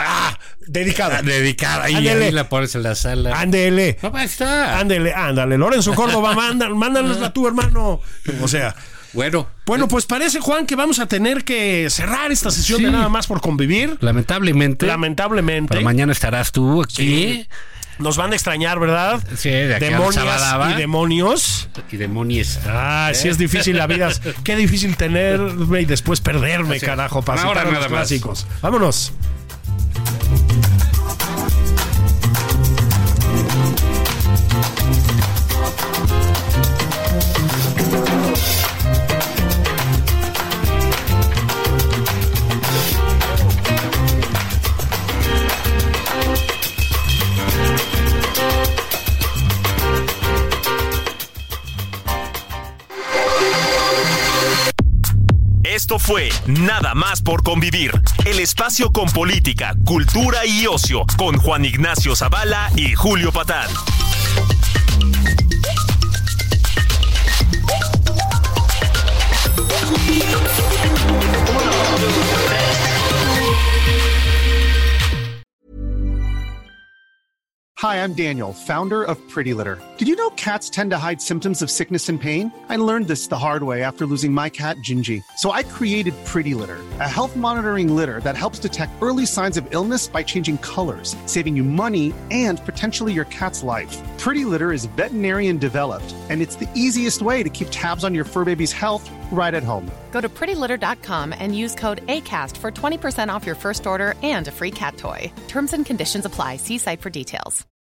Speaker 5: Dedicada.
Speaker 6: Y ahí la pones en la sala.
Speaker 5: Ándele.
Speaker 6: No, ahí está.
Speaker 5: Ándale. Lorenzo Córdoba, mándanosla tú, hermano. O sea.
Speaker 6: Bueno,
Speaker 5: pues parece, Juan, que vamos a tener que cerrar esta sesión de Nada Más por Convivir.
Speaker 6: Lamentablemente.
Speaker 5: Pero
Speaker 6: mañana estarás tú aquí.
Speaker 5: Sí. Nos van a extrañar, ¿verdad?
Speaker 6: Sí, de aquí
Speaker 5: Demonias y demonios.
Speaker 6: Y demonies.
Speaker 5: Sí es difícil la vida. Qué difícil tenerme y después perderme, carajo, para
Speaker 6: ahora
Speaker 5: citar
Speaker 6: nada
Speaker 5: los
Speaker 6: más.
Speaker 5: clásicos. Vámonos.
Speaker 4: Esto fue Nada Más por Convivir, el espacio con política, cultura y ocio, con Juan Ignacio Zavala y Julio Patán.
Speaker 9: Hi, I'm Daniel, founder of Pretty Litter. Did you know cats tend to hide symptoms of sickness and pain? I learned this the hard way after losing my cat, Gingy. So I created Pretty Litter, a health monitoring litter that helps detect early signs of illness by changing colors, saving you money and potentially your cat's life. Pretty Litter is veterinarian developed, and it's the easiest way to keep tabs on your fur baby's health right at home.
Speaker 10: Go to prettylitter.com and use code ACAST for 20% off your first order and a free cat toy. Terms and conditions apply. See site for details.